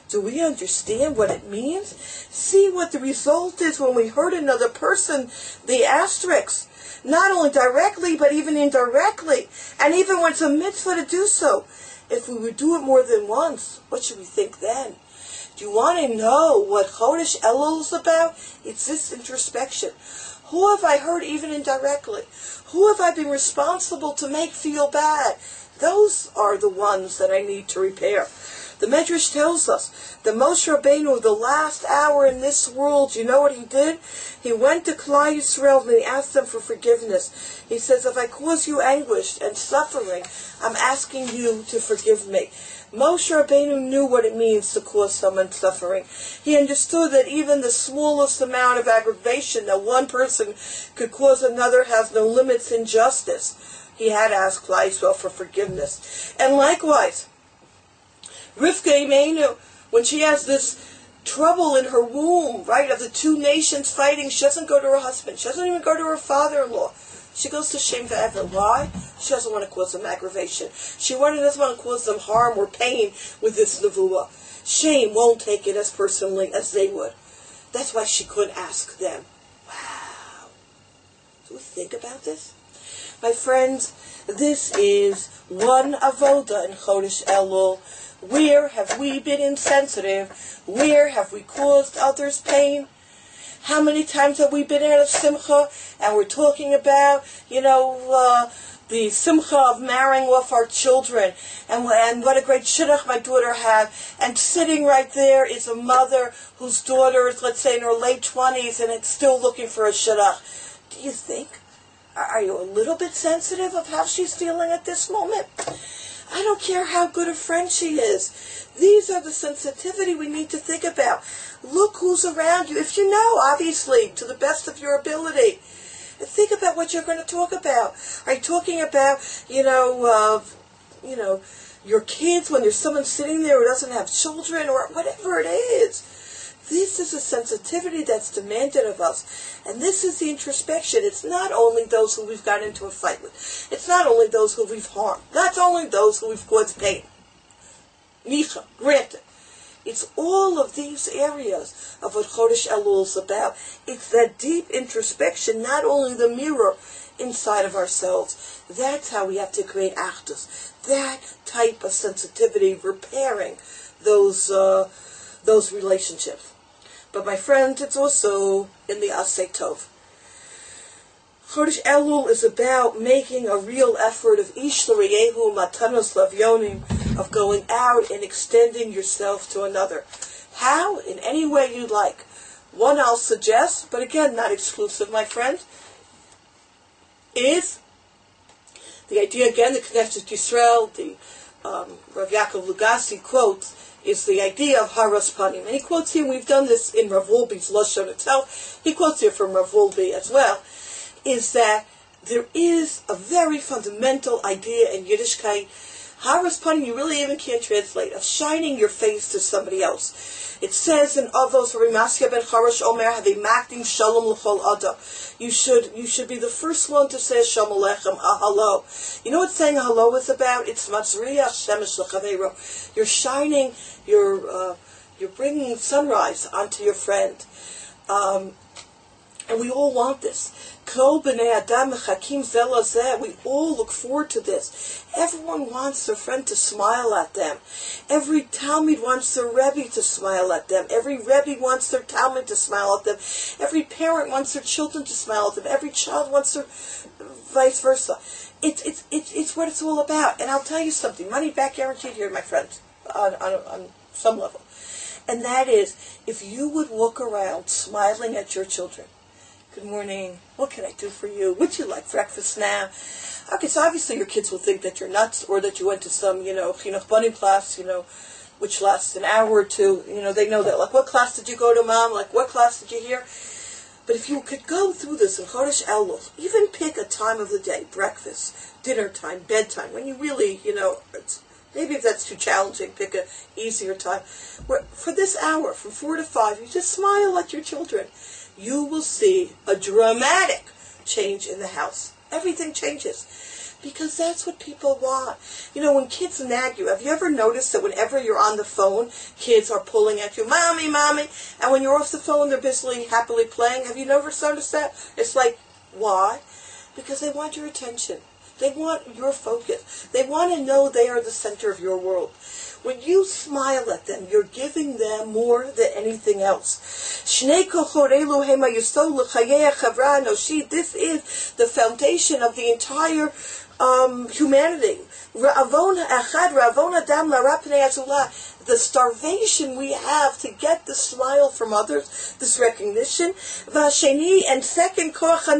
Speaker 1: Do we understand what it means? See what the result is when we hurt another person, the asterisk. Not only directly, but even indirectly. And even when it's a mitzvah to do so. If we would do it more than once, what should we think then? Do you want to know what Chodesh Elul is about? It's this introspection. Who have I hurt even indirectly? Who have I been responsible to make feel bad? Those are the ones that I need to repair. The Medrash tells us that Moshe Rabbeinu, the last hour in this world, you know what he did? He went to Klal Yisrael and he asked them for forgiveness. He says, if I cause you anguish and suffering, I'm asking you to forgive me. Moshe Rabbeinu knew what it means to cause someone suffering. He understood that even the smallest amount of aggravation that one person could cause another has no limits in justice. He had to ask Klal Yisrael for forgiveness. And likewise, Rivka Imenu, when she has this trouble in her womb, right, of the two nations fighting, she doesn't go to her husband. She doesn't even go to her father-in-law. She goes to Shem Ve'ever. Why? She doesn't want to cause them aggravation. She doesn't want to cause them harm or pain with this nevuah. Shem won't take it as personally as they would. That's why she couldn't ask them. Wow. Do we think about this? My friends, this is one avoda in Chodesh Elul. Where have we been insensitive? Where have we caused others pain? How many times have we been out of simcha and we're talking about, the simcha of marrying off our children and what a great shidduch my daughter had, and sitting right there is a mother whose daughter is, let's say, in her late 20s and it's still looking for a shidduch. Do you think? Are you a little bit sensitive of how she's feeling at this moment? I don't care how good a friend she is. These are the sensitivity we need to think about. Look who's around you. If you know, obviously, to the best of your ability. Think about what you're going to talk about. Are you talking about, your kids when there's someone sitting there who doesn't have children or whatever it is? This is a sensitivity that's demanded of us. And this is the introspection. It's not only those who we've got into a fight with. It's not only those who we've harmed. Not only those who we've caused pain. Micha, granted. It's all of these areas of what Chodesh Elul is about. It's that deep introspection, not only the mirror inside of ourselves. That's how we have to create achdus. That type of sensitivity, repairing those relationships. But my friends, it's also in the Aseh Tov. Chodesh Elul is about making a real effort of Ish L'Reyehu Matanos Lavyonim, of going out and extending yourself to another. How? In any way you like. One I'll suggest, but again, not exclusive, my friend, is the idea, again, the Knesset Yisrael, the Rav Yaakov Lugassi quotes, is the idea of Haras Panim. And he quotes here, we've done this in Rav Wolbe's Lashon itself, he quotes here from Rav Wolbe as well, is that there is a very fundamental idea in Yiddishkeit, Haras Panim, you really even can't translate, of shining your face to somebody else. It says in Avos, Rimasya ben Charash Omer, Havimakdim Shalom L'chol Adam. You should be the first one to say Shalom Aleichem, a hello. You know what saying a hello is about? It's Matzriach Shemesh L'chaveiro. You're shining, you're bringing sunrise onto your friend. And we all want this. Kol b'nei adam mechakim zeh lazeh. We all look forward to this. Everyone wants their friend to smile at them. Every Talmud wants their Rebbe to smile at them. Every Rebbe wants their Talmud to smile at them. Every parent wants their children to smile at them. Every child wants their vice versa. It's what it's all about. And I'll tell you something. Money back guaranteed here, my friends, on some level. And that is, if you would walk around smiling at your children, good morning, what can I do for you? Would you like breakfast now? Okay, so obviously your kids will think that you're nuts, or that you went to some, chinuch banim class, which lasts an hour or two. They know that. Like, what class did you go to, Mom? Like, what class did you hear? But if you could go through this in Chodesh Elul, even pick a time of the day, breakfast, dinner time, bedtime, when you really, maybe if that's too challenging, pick an easier time. Where, for this hour, from 4 to 5, you just smile at your children. You will see a dramatic change in the house. Everything changes. Because that's what people want. You know, when kids nag you, have you ever noticed that whenever you're on the phone, kids are pulling at you, "Mommy, Mommy," and when you're off the phone, they're busily, happily playing? Have you never noticed that? It's like, why? Because they want your attention. They want your focus. They want to know they are the center of your world. When you smile at them, you're giving them more than anything else. This is the foundation of the entire humanity. The starvation we have to get the smile from others, this recognition. And second,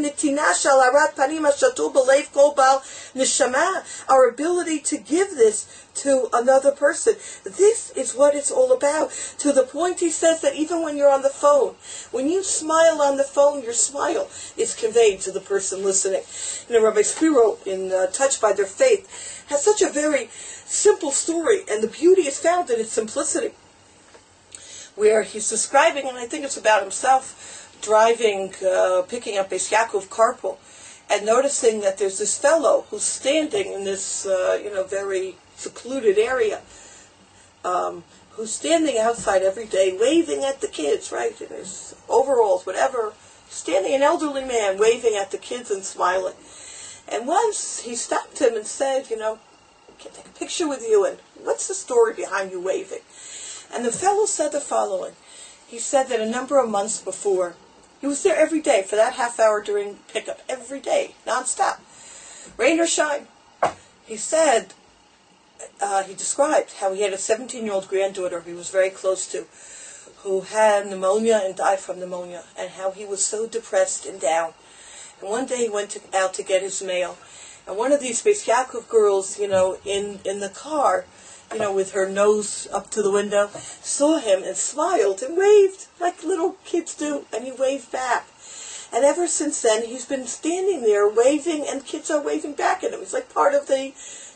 Speaker 1: our ability to give this to another person. This is what it's all about. To the point he says that even when you're on the phone, when you smile on the phone, your smile is conveyed to the person listening. You know, Rabbi Spiro in Touched by Their Faith has such a very simple story, and the beauty is found in its simplicity, where he's describing, and I think it's about himself, driving, picking up Beis Yaakov carpool, and noticing that there's this fellow who's standing in this, very secluded area, who's standing outside every day, waving at the kids, right, in his overalls, whatever, standing, an elderly man, waving at the kids and smiling. And once he stopped him and said, can I take a picture with you, and what's the story behind you waving? And the fellow said the following. He said that a number of months before, he was there every day for that half hour during pickup, every day, nonstop, rain or shine. He said, he described how he had a 17-year-old granddaughter he was very close to, who had pneumonia and died from pneumonia, and how he was so depressed and down. And one day he went out to get his mail, and one of these Beis Yaakov girls, in the car, with her nose up to the window, saw him and smiled and waved like little kids do, and he waved back. And ever since then, he's been standing there waving, and kids are waving back at him. It's like part of the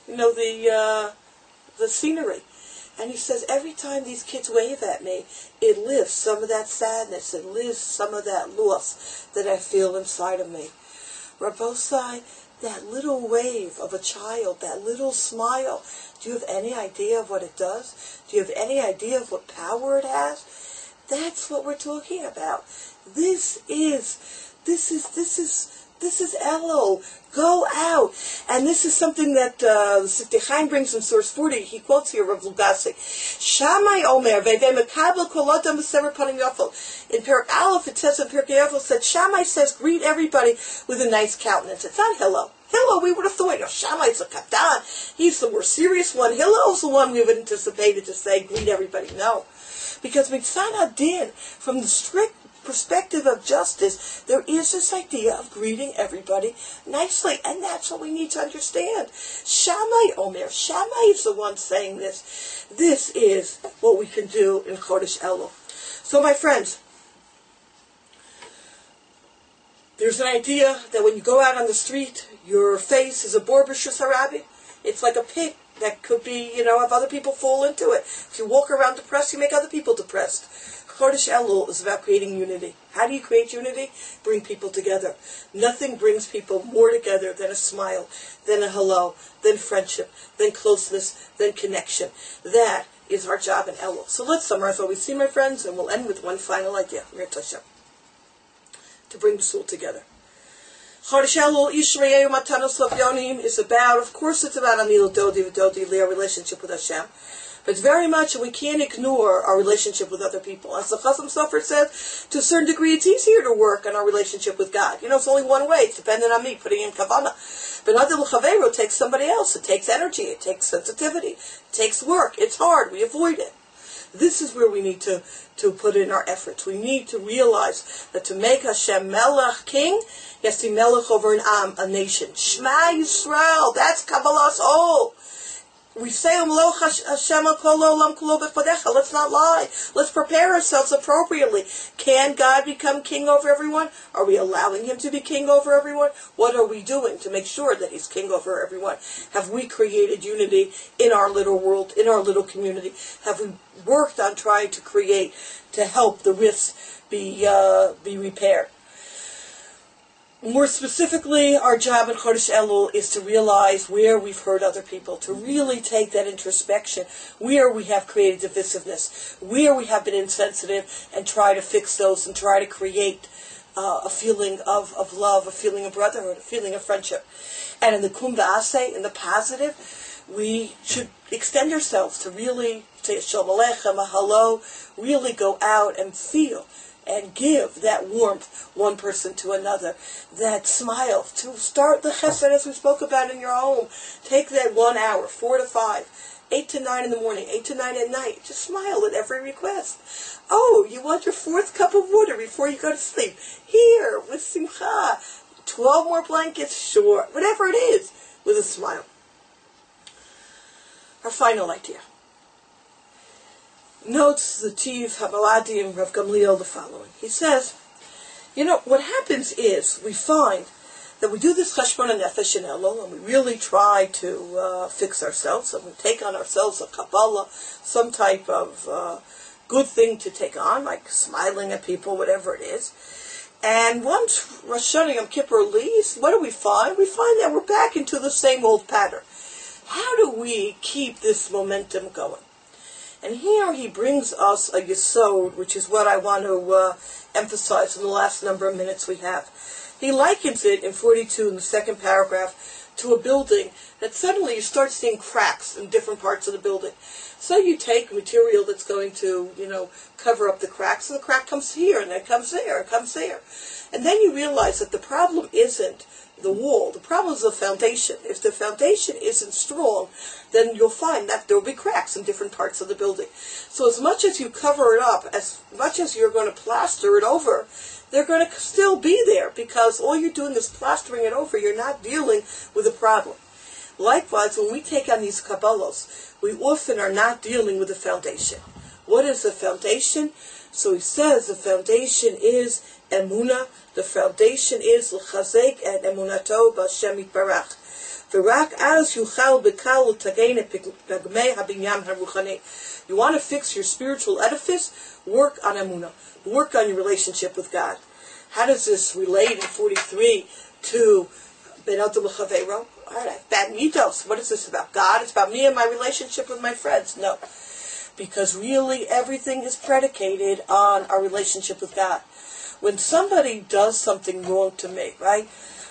Speaker 1: scenery. And he says, every time these kids wave at me, it lifts some of that sadness, it lifts some of that loss that I feel inside of me. Rabbosai, that little wave of a child, that little smile, do you have any idea of what it does? Do you have any idea of what power it has? That's what we're talking about. This is Elul. Go out. And this is something that the Siftei Chaim brings in source 40. He quotes here Rav Lugasik. Shammai Omer, Vevei Mekabel Kol Adam B'Sever Panim Yafel. In Perek Aleph, it says in Perek Yafel, said Shammai says, greet everybody with a nice countenance. It's not Hillel. Hillel, we would have thought, Shammai's a katan. He's the more serious one. Hillel's the one we would have anticipated to say, greet everybody. No. Because Mitzvah Adin, from the strict perspective of justice, there is this idea of greeting everybody nicely, and that's what we need to understand. Shammai Omer, Shammai is the one saying this. This is what we can do in Chodesh Elul. So, my friends, there's an idea that when you go out on the street, your face is a bor b'shus harabi. It's like a pit that could be, have other people fall into it. If you walk around depressed, you make other people depressed. Chodesh Elul is about creating unity. How do you create unity? Bring people together. Nothing brings people more together than a smile, than a hello, than friendship, than closeness, than connection. That is our job in Elul. So let's summarize what we see, my friends, and we'll end with one final idea, to bring this all together. Chodesh Elul, Yishrayeu Matanos Lavyonim, is about, of course it's about Amilu Dodi V'Dodi, our relationship with Hashem. But it's very much, we can't ignore our relationship with other people. As the Chasam Sofer says, to a certain degree, it's easier to work on our relationship with God. It's only one way. It's dependent on me, putting in kavanah. But Adil Chaveiro takes somebody else. It takes energy. It takes sensitivity. It takes work. It's hard. We avoid it. This is where we need to put in our efforts. We need to realize that to make Hashem Melech king, he has to be Melech over an Am, a nation. Shema Yisrael, that's Kabbalah's all. We say, let's not lie. Let's prepare ourselves appropriately. Can God become king over everyone? Are we allowing him to be king over everyone? What are we doing to make sure that he's king over everyone? Have we created unity in our little world, in our little community? Have we worked on trying to create, to help the rifts be repaired? More specifically, our job in Chodesh Elul is to realize where we've hurt other people, to really take that introspection, where we have created divisiveness, where we have been insensitive, and try to fix those and try to create a feeling of love, a feeling of brotherhood, a feeling of friendship. And in the Kum V'aseh, in the positive, we should extend ourselves to really say Shalom Aleichem, a hello, really go out and feel and give that warmth, one person to another, that smile, to start the chesed as we spoke about in your home. Take that 1 hour, 4 to 5, 8 to 9 in the morning, 8 to 9 at night. Just smile at every request. Oh, you want your 4th cup of water before you go to sleep? Here, with simcha. 12 more blankets? Sure. Whatever it is, with a smile. Our final idea. Notes the Tiv Hamaladim Rav Gamliel the following. He says, what happens is we find that we do this Cheshbon Nefesh in Elul, and we really try to fix ourselves, and we take on ourselves a Kabbalah, some type of good thing to take on, like smiling at people, whatever it is. And once Rosh Hashanah Yom Kippur leaves, what do we find? We find that we're back into the same old pattern. How do we keep this momentum going? And here he brings us a yesod, which is what I want to emphasize in the last number of minutes we have. He likens it in 42 in the second paragraph to a building that suddenly you start seeing cracks in different parts of the building. So you take material that's going to, cover up the cracks, and the crack comes here, and it comes there, and comes there. And then you realize that the problem isn't the wall. The problem is the foundation. If the foundation isn't strong, then you'll find that there will be cracks in different parts of the building. So as much as you cover it up, as much as you're going to plaster it over, they're going to still be there, because all you're doing is plastering it over. You're not dealing with the problem. Likewise, when we take on these Kabbalos, we often are not dealing with the foundation. What is the foundation? So he says the foundation is Emunah. The foundation is L'chazek and Emunato B'Hashem Yitbarach. V'rak az yuchal b'kal l'tagein et p'gmei habinyam haruchani. You want to fix your spiritual edifice? Work on Emunah. Work on your relationship with God. How does this relate in 43 to Ben Adam L'Chaveiro? Bad mitos. What is this about? God? It's about me and my relationship with my friends. No. Because really everything is predicated on our relationship with God. When somebody does something wrong to me, right?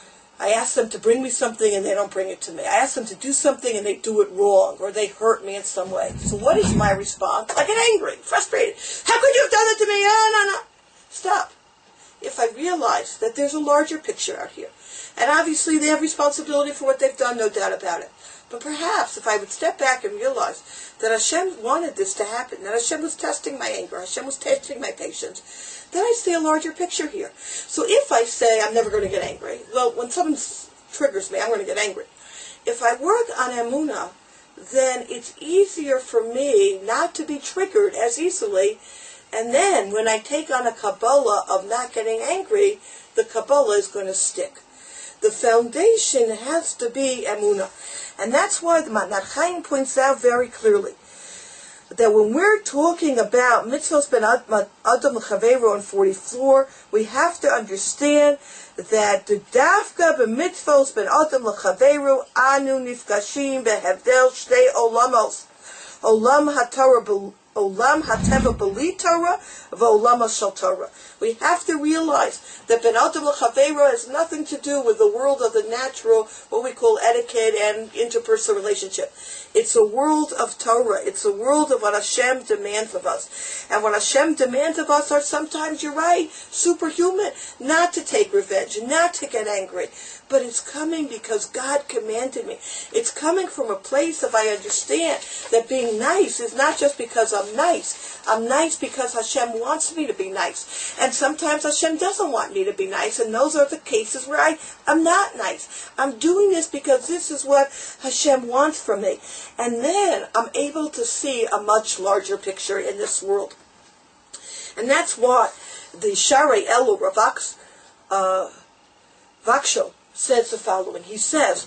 Speaker 1: I ask them to bring me something and they don't bring it to me. I ask them to do something and they do it wrong, or they hurt me in some way. So what is my response? I get angry, frustrated. How could you have done that to me? No. Stop. If I realize that there's a larger picture out here, and obviously they have responsibility for what they've done, no doubt about it. But perhaps if I would step back and realize that Hashem wanted this to happen, that Hashem was testing my anger, Hashem was testing my patience, then I see a larger picture here. So if I say I'm never going to get angry, well, when someone triggers me, I'm going to get angry. If I work on Emunah, then it's easier for me not to be triggered as easily. And then when I take on a Kabbalah of not getting angry, the Kabbalah is going to stick. The foundation has to be Emunah. And that's why the Matnat Chaim points out very clearly that when we're talking about mitzvos ben Adam l'Chaveiro in 44, we have to understand that the dafka b'mitzvos ben Adam l'Chaveiro anu nifkashim behevdel shtei olamos. Olam haTorah Olam HaTeva B'li Torah v'Olam HaShel Torah. We have to realize that Ben Adam L'Chaveiro has nothing to do with the world of the natural, what we call etiquette and interpersonal relationship. It's a world of Torah. It's a world of what Hashem demands of us. And what Hashem demands of us are sometimes, you're right, superhuman. Not to take revenge, not to get angry. But it's coming because God commanded me. It's coming from a place of I understand that being nice is not just because I'm nice. I'm nice because Hashem wants me to be nice. And sometimes Hashem doesn't want me to be nice. And those are the cases where I'm not nice. I'm doing this because this is what Hashem wants from me. And then I'm able to see a much larger picture in this world. And that's what the Sharei Elul Ravaks Vaksho says the following. He says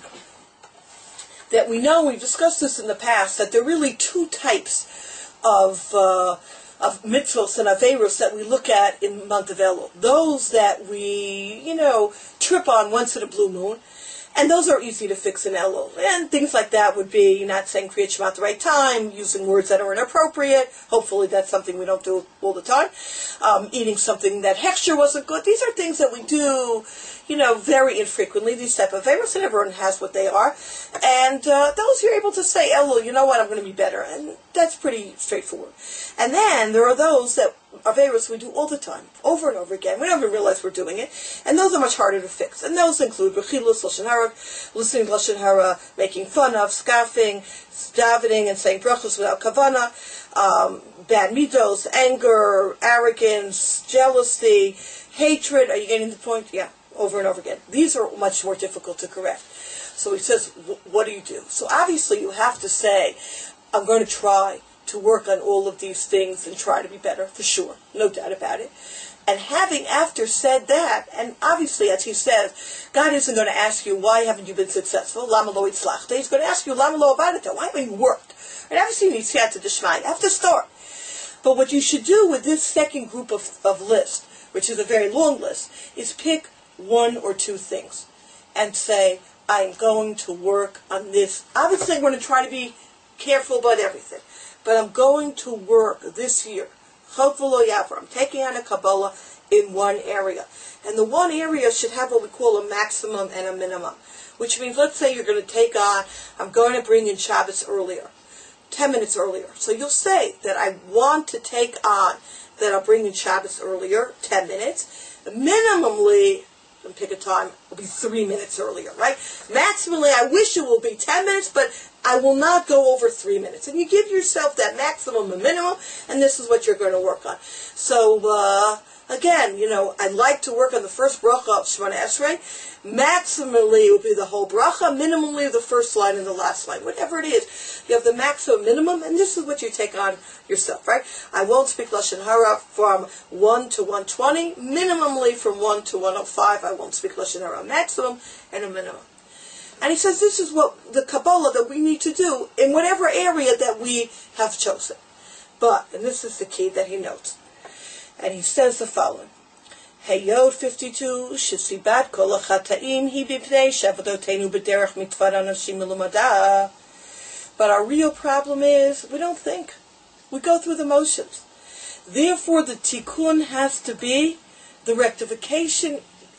Speaker 1: that we know, we've discussed this in the past, that there are really two types of of mitzvos and averos that we look at in the month of Elul. Those that we, trip on once in a blue moon. And those are easy to fix in Elul. And things like that would be not saying Kriyat Shema at the right time, using words that are inappropriate. Hopefully that's something we don't do all the time. Eating something that hechsher wasn't good. These are things that we do, very infrequently. These type of averos, and everyone has what they are. And those you're able to say, Elul, you know what, I'm going to be better. And that's pretty straightforward. And then there are those that averos we do all the time, over and over again. We don't even realize we're doing it. And those are much harder to fix. And those include rechilus, lashon hara, listening to lashon hara, making fun of, scoffing, davening and saying brachos without kavana, bad midos, anger, arrogance, jealousy, hatred. Are you getting the point? Yeah, over and over again. These are much more difficult to correct. So he says, what do you do? So obviously you have to say, I'm going to try to work on all of these things and try to be better, for sure, no doubt about it. And having after said that, and obviously as he says, God isn't going to ask you, why haven't you been successful? Lama lo itzlachta. He's going to ask you, lama lo abadata. Why haven't you worked? And obviously you need siyata d'shmai. You have to start. But what you should do with this second group of list, which is a very long list, is pick one or two things and say, I'm going to work on this. Obviously I'm going to try to be careful about everything. But I'm going to work this year. I'm taking on a Kabbalah in one area. And the one area should have what we call a maximum and a minimum. Which means, let's say you're going to take on, I'm going to bring in Shabbos earlier. 10 minutes earlier. So you'll say that I want to take on, that I'll bring in Shabbos earlier, 10 minutes. Minimally, and pick a time, will be 3 minutes earlier, right? Maximally, I wish it will be 10 minutes, but I will not go over 3 minutes. And you give yourself that maximum and minimum, and this is what you're going to work on. So, again, I'd like to work on the first bracha of Shemona Esrei. Maximally will be the whole bracha, minimally the first line and the last line. Whatever it is, you have the maximum, minimum, and this is what you take on yourself, right? I won't speak Lashon Hara from 1 to 120, minimally from 1 to 105. I won't speak Lashon Hara, maximum and a minimum. And he says this is what the Kabbalah that we need to do in whatever area that we have chosen. But, and this is the key that he notes, and he says the following. Heyod 52, Shesibat kol hachata'im hi b'pnei she'avodotenu b'derech mitvar anashim melumada. But our real problem is, we don't think. We go through the motions. Therefore, the tikkun has to be the rectification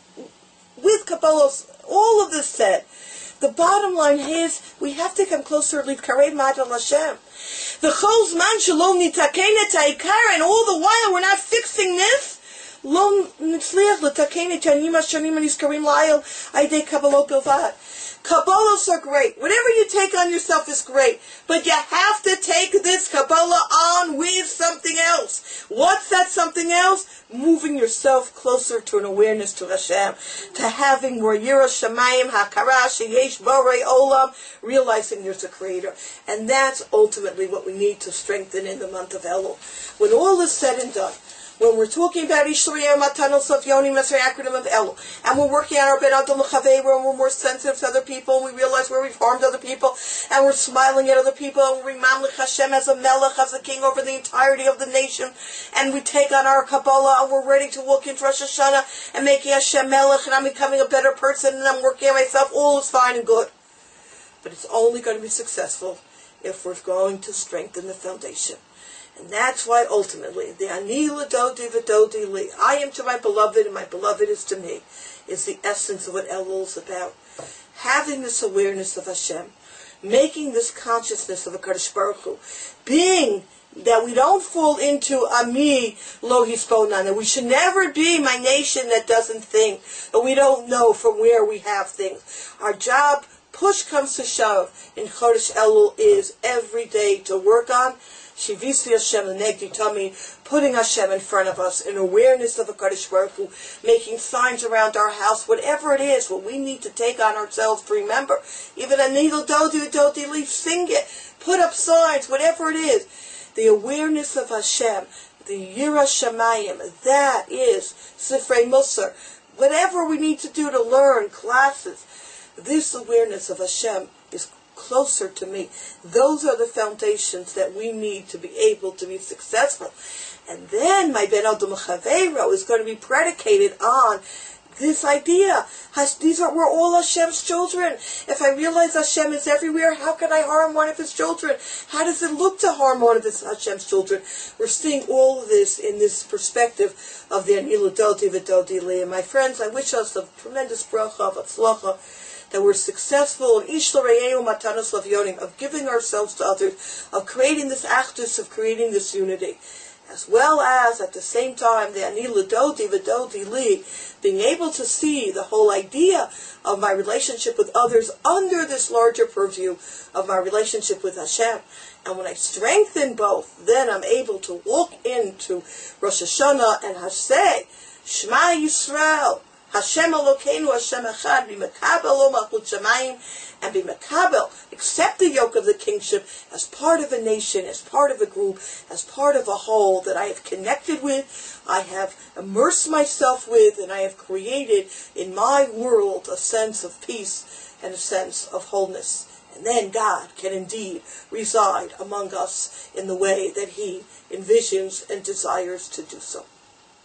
Speaker 1: with Kabbalah. All of this said, the bottom line is, we have to come closer to Karev Madal Hashem. The Chol Zman Shalom Nitaken et Ha'ikar, and all the while we're not fixing this. Lo Nitzliach L'Taken et Yanim Hashanim Nizkarim La'ayel Aidei Kabbalot Bilvad. Kabbalahs are great. Whatever you take on yourself is great. But you have to take this Kabbalah on with something else. What's that something else? Moving yourself closer to an awareness to Hashem. To having more Yira Shamayim, Hakara, Sheyesh, Borei, Olam. Realizing there's a Creator. And that's ultimately what we need to strengthen in the month of Elul. When all is said and done, when we're talking about Yishliyah Matanos of Yoni Mesri acronym of Elul, and we're working on our Ben Adol L'Chaveira, and we're more sensitive to other people, and we realize where we've harmed other people, and we're smiling at other people, and we Mamlich Hashem as a Melech, as a king over the entirety of the nation, and we take on our Kabbalah, and we're ready to walk into Rosh Hashanah, and making Hashem Melech, and I'm becoming a better person, and I'm working on myself, all is fine and good. But it's only going to be successful if we're going to strengthen the foundation. And that's why ultimately, the Ani L'Dodi V'Dodi Li, I am to my beloved and my beloved is to me, is the essence of what Elul is about. Having this awareness of Hashem, making this consciousness of HaKadosh Baruch Hu, being that we don't fall into Ami Lo Hisponan, that we should never be my nation that doesn't think, but we don't know from where we have things. Our job, push comes to shove, in Chodesh Elul is every day to work on Shivisi Hashem L'Negdi Tami, putting Hashem in front of us, an awareness of HaKadosh Baruch Hu, making signs around our house, whatever it is, what we need to take on ourselves to remember. Even a needle dodi leaf, sing it, put up signs, whatever it is. The awareness of Hashem, the Yira Shamayim, that is Sifrei Musar. Whatever we need to do to learn, classes, this awareness of Hashem is closer to me. Those are the foundations that we need to be able to be successful. And then my Ben Adam Chaveiro is going to be predicated on this idea. We're all Hashem's children. If I realize Hashem is everywhere, how can I harm one of His children? How does it look to harm one of Hashem's children? We're seeing all of this in this perspective of the Anilu Dodi V'Dodi Li. And my friends, I wish us a tremendous bracha of atzlacha, that we're successful in Ish L'Re'eu Matanos L'Avyonim, of giving ourselves to others, of creating this achdus, of creating this unity. As well as, at the same time, the Ani L'Dodi V'Dodi Li, being able to see the whole idea of my relationship with others under this larger purview of my relationship with Hashem. And when I strengthen both, then I'm able to walk into Rosh Hashanah and say, Shema Yisrael, Hashem Elokeinu, Hashem Echad, B'Mekabel Lo Malchut Shamayim, and B'Mekabel, accept the yoke of the kingship as part of a nation, as part of a group, as part of a whole that I have connected with, I have immersed myself with, and I have created in my world a sense of peace and a sense of wholeness. And then God can indeed reside among us in the way that He envisions and desires to do so.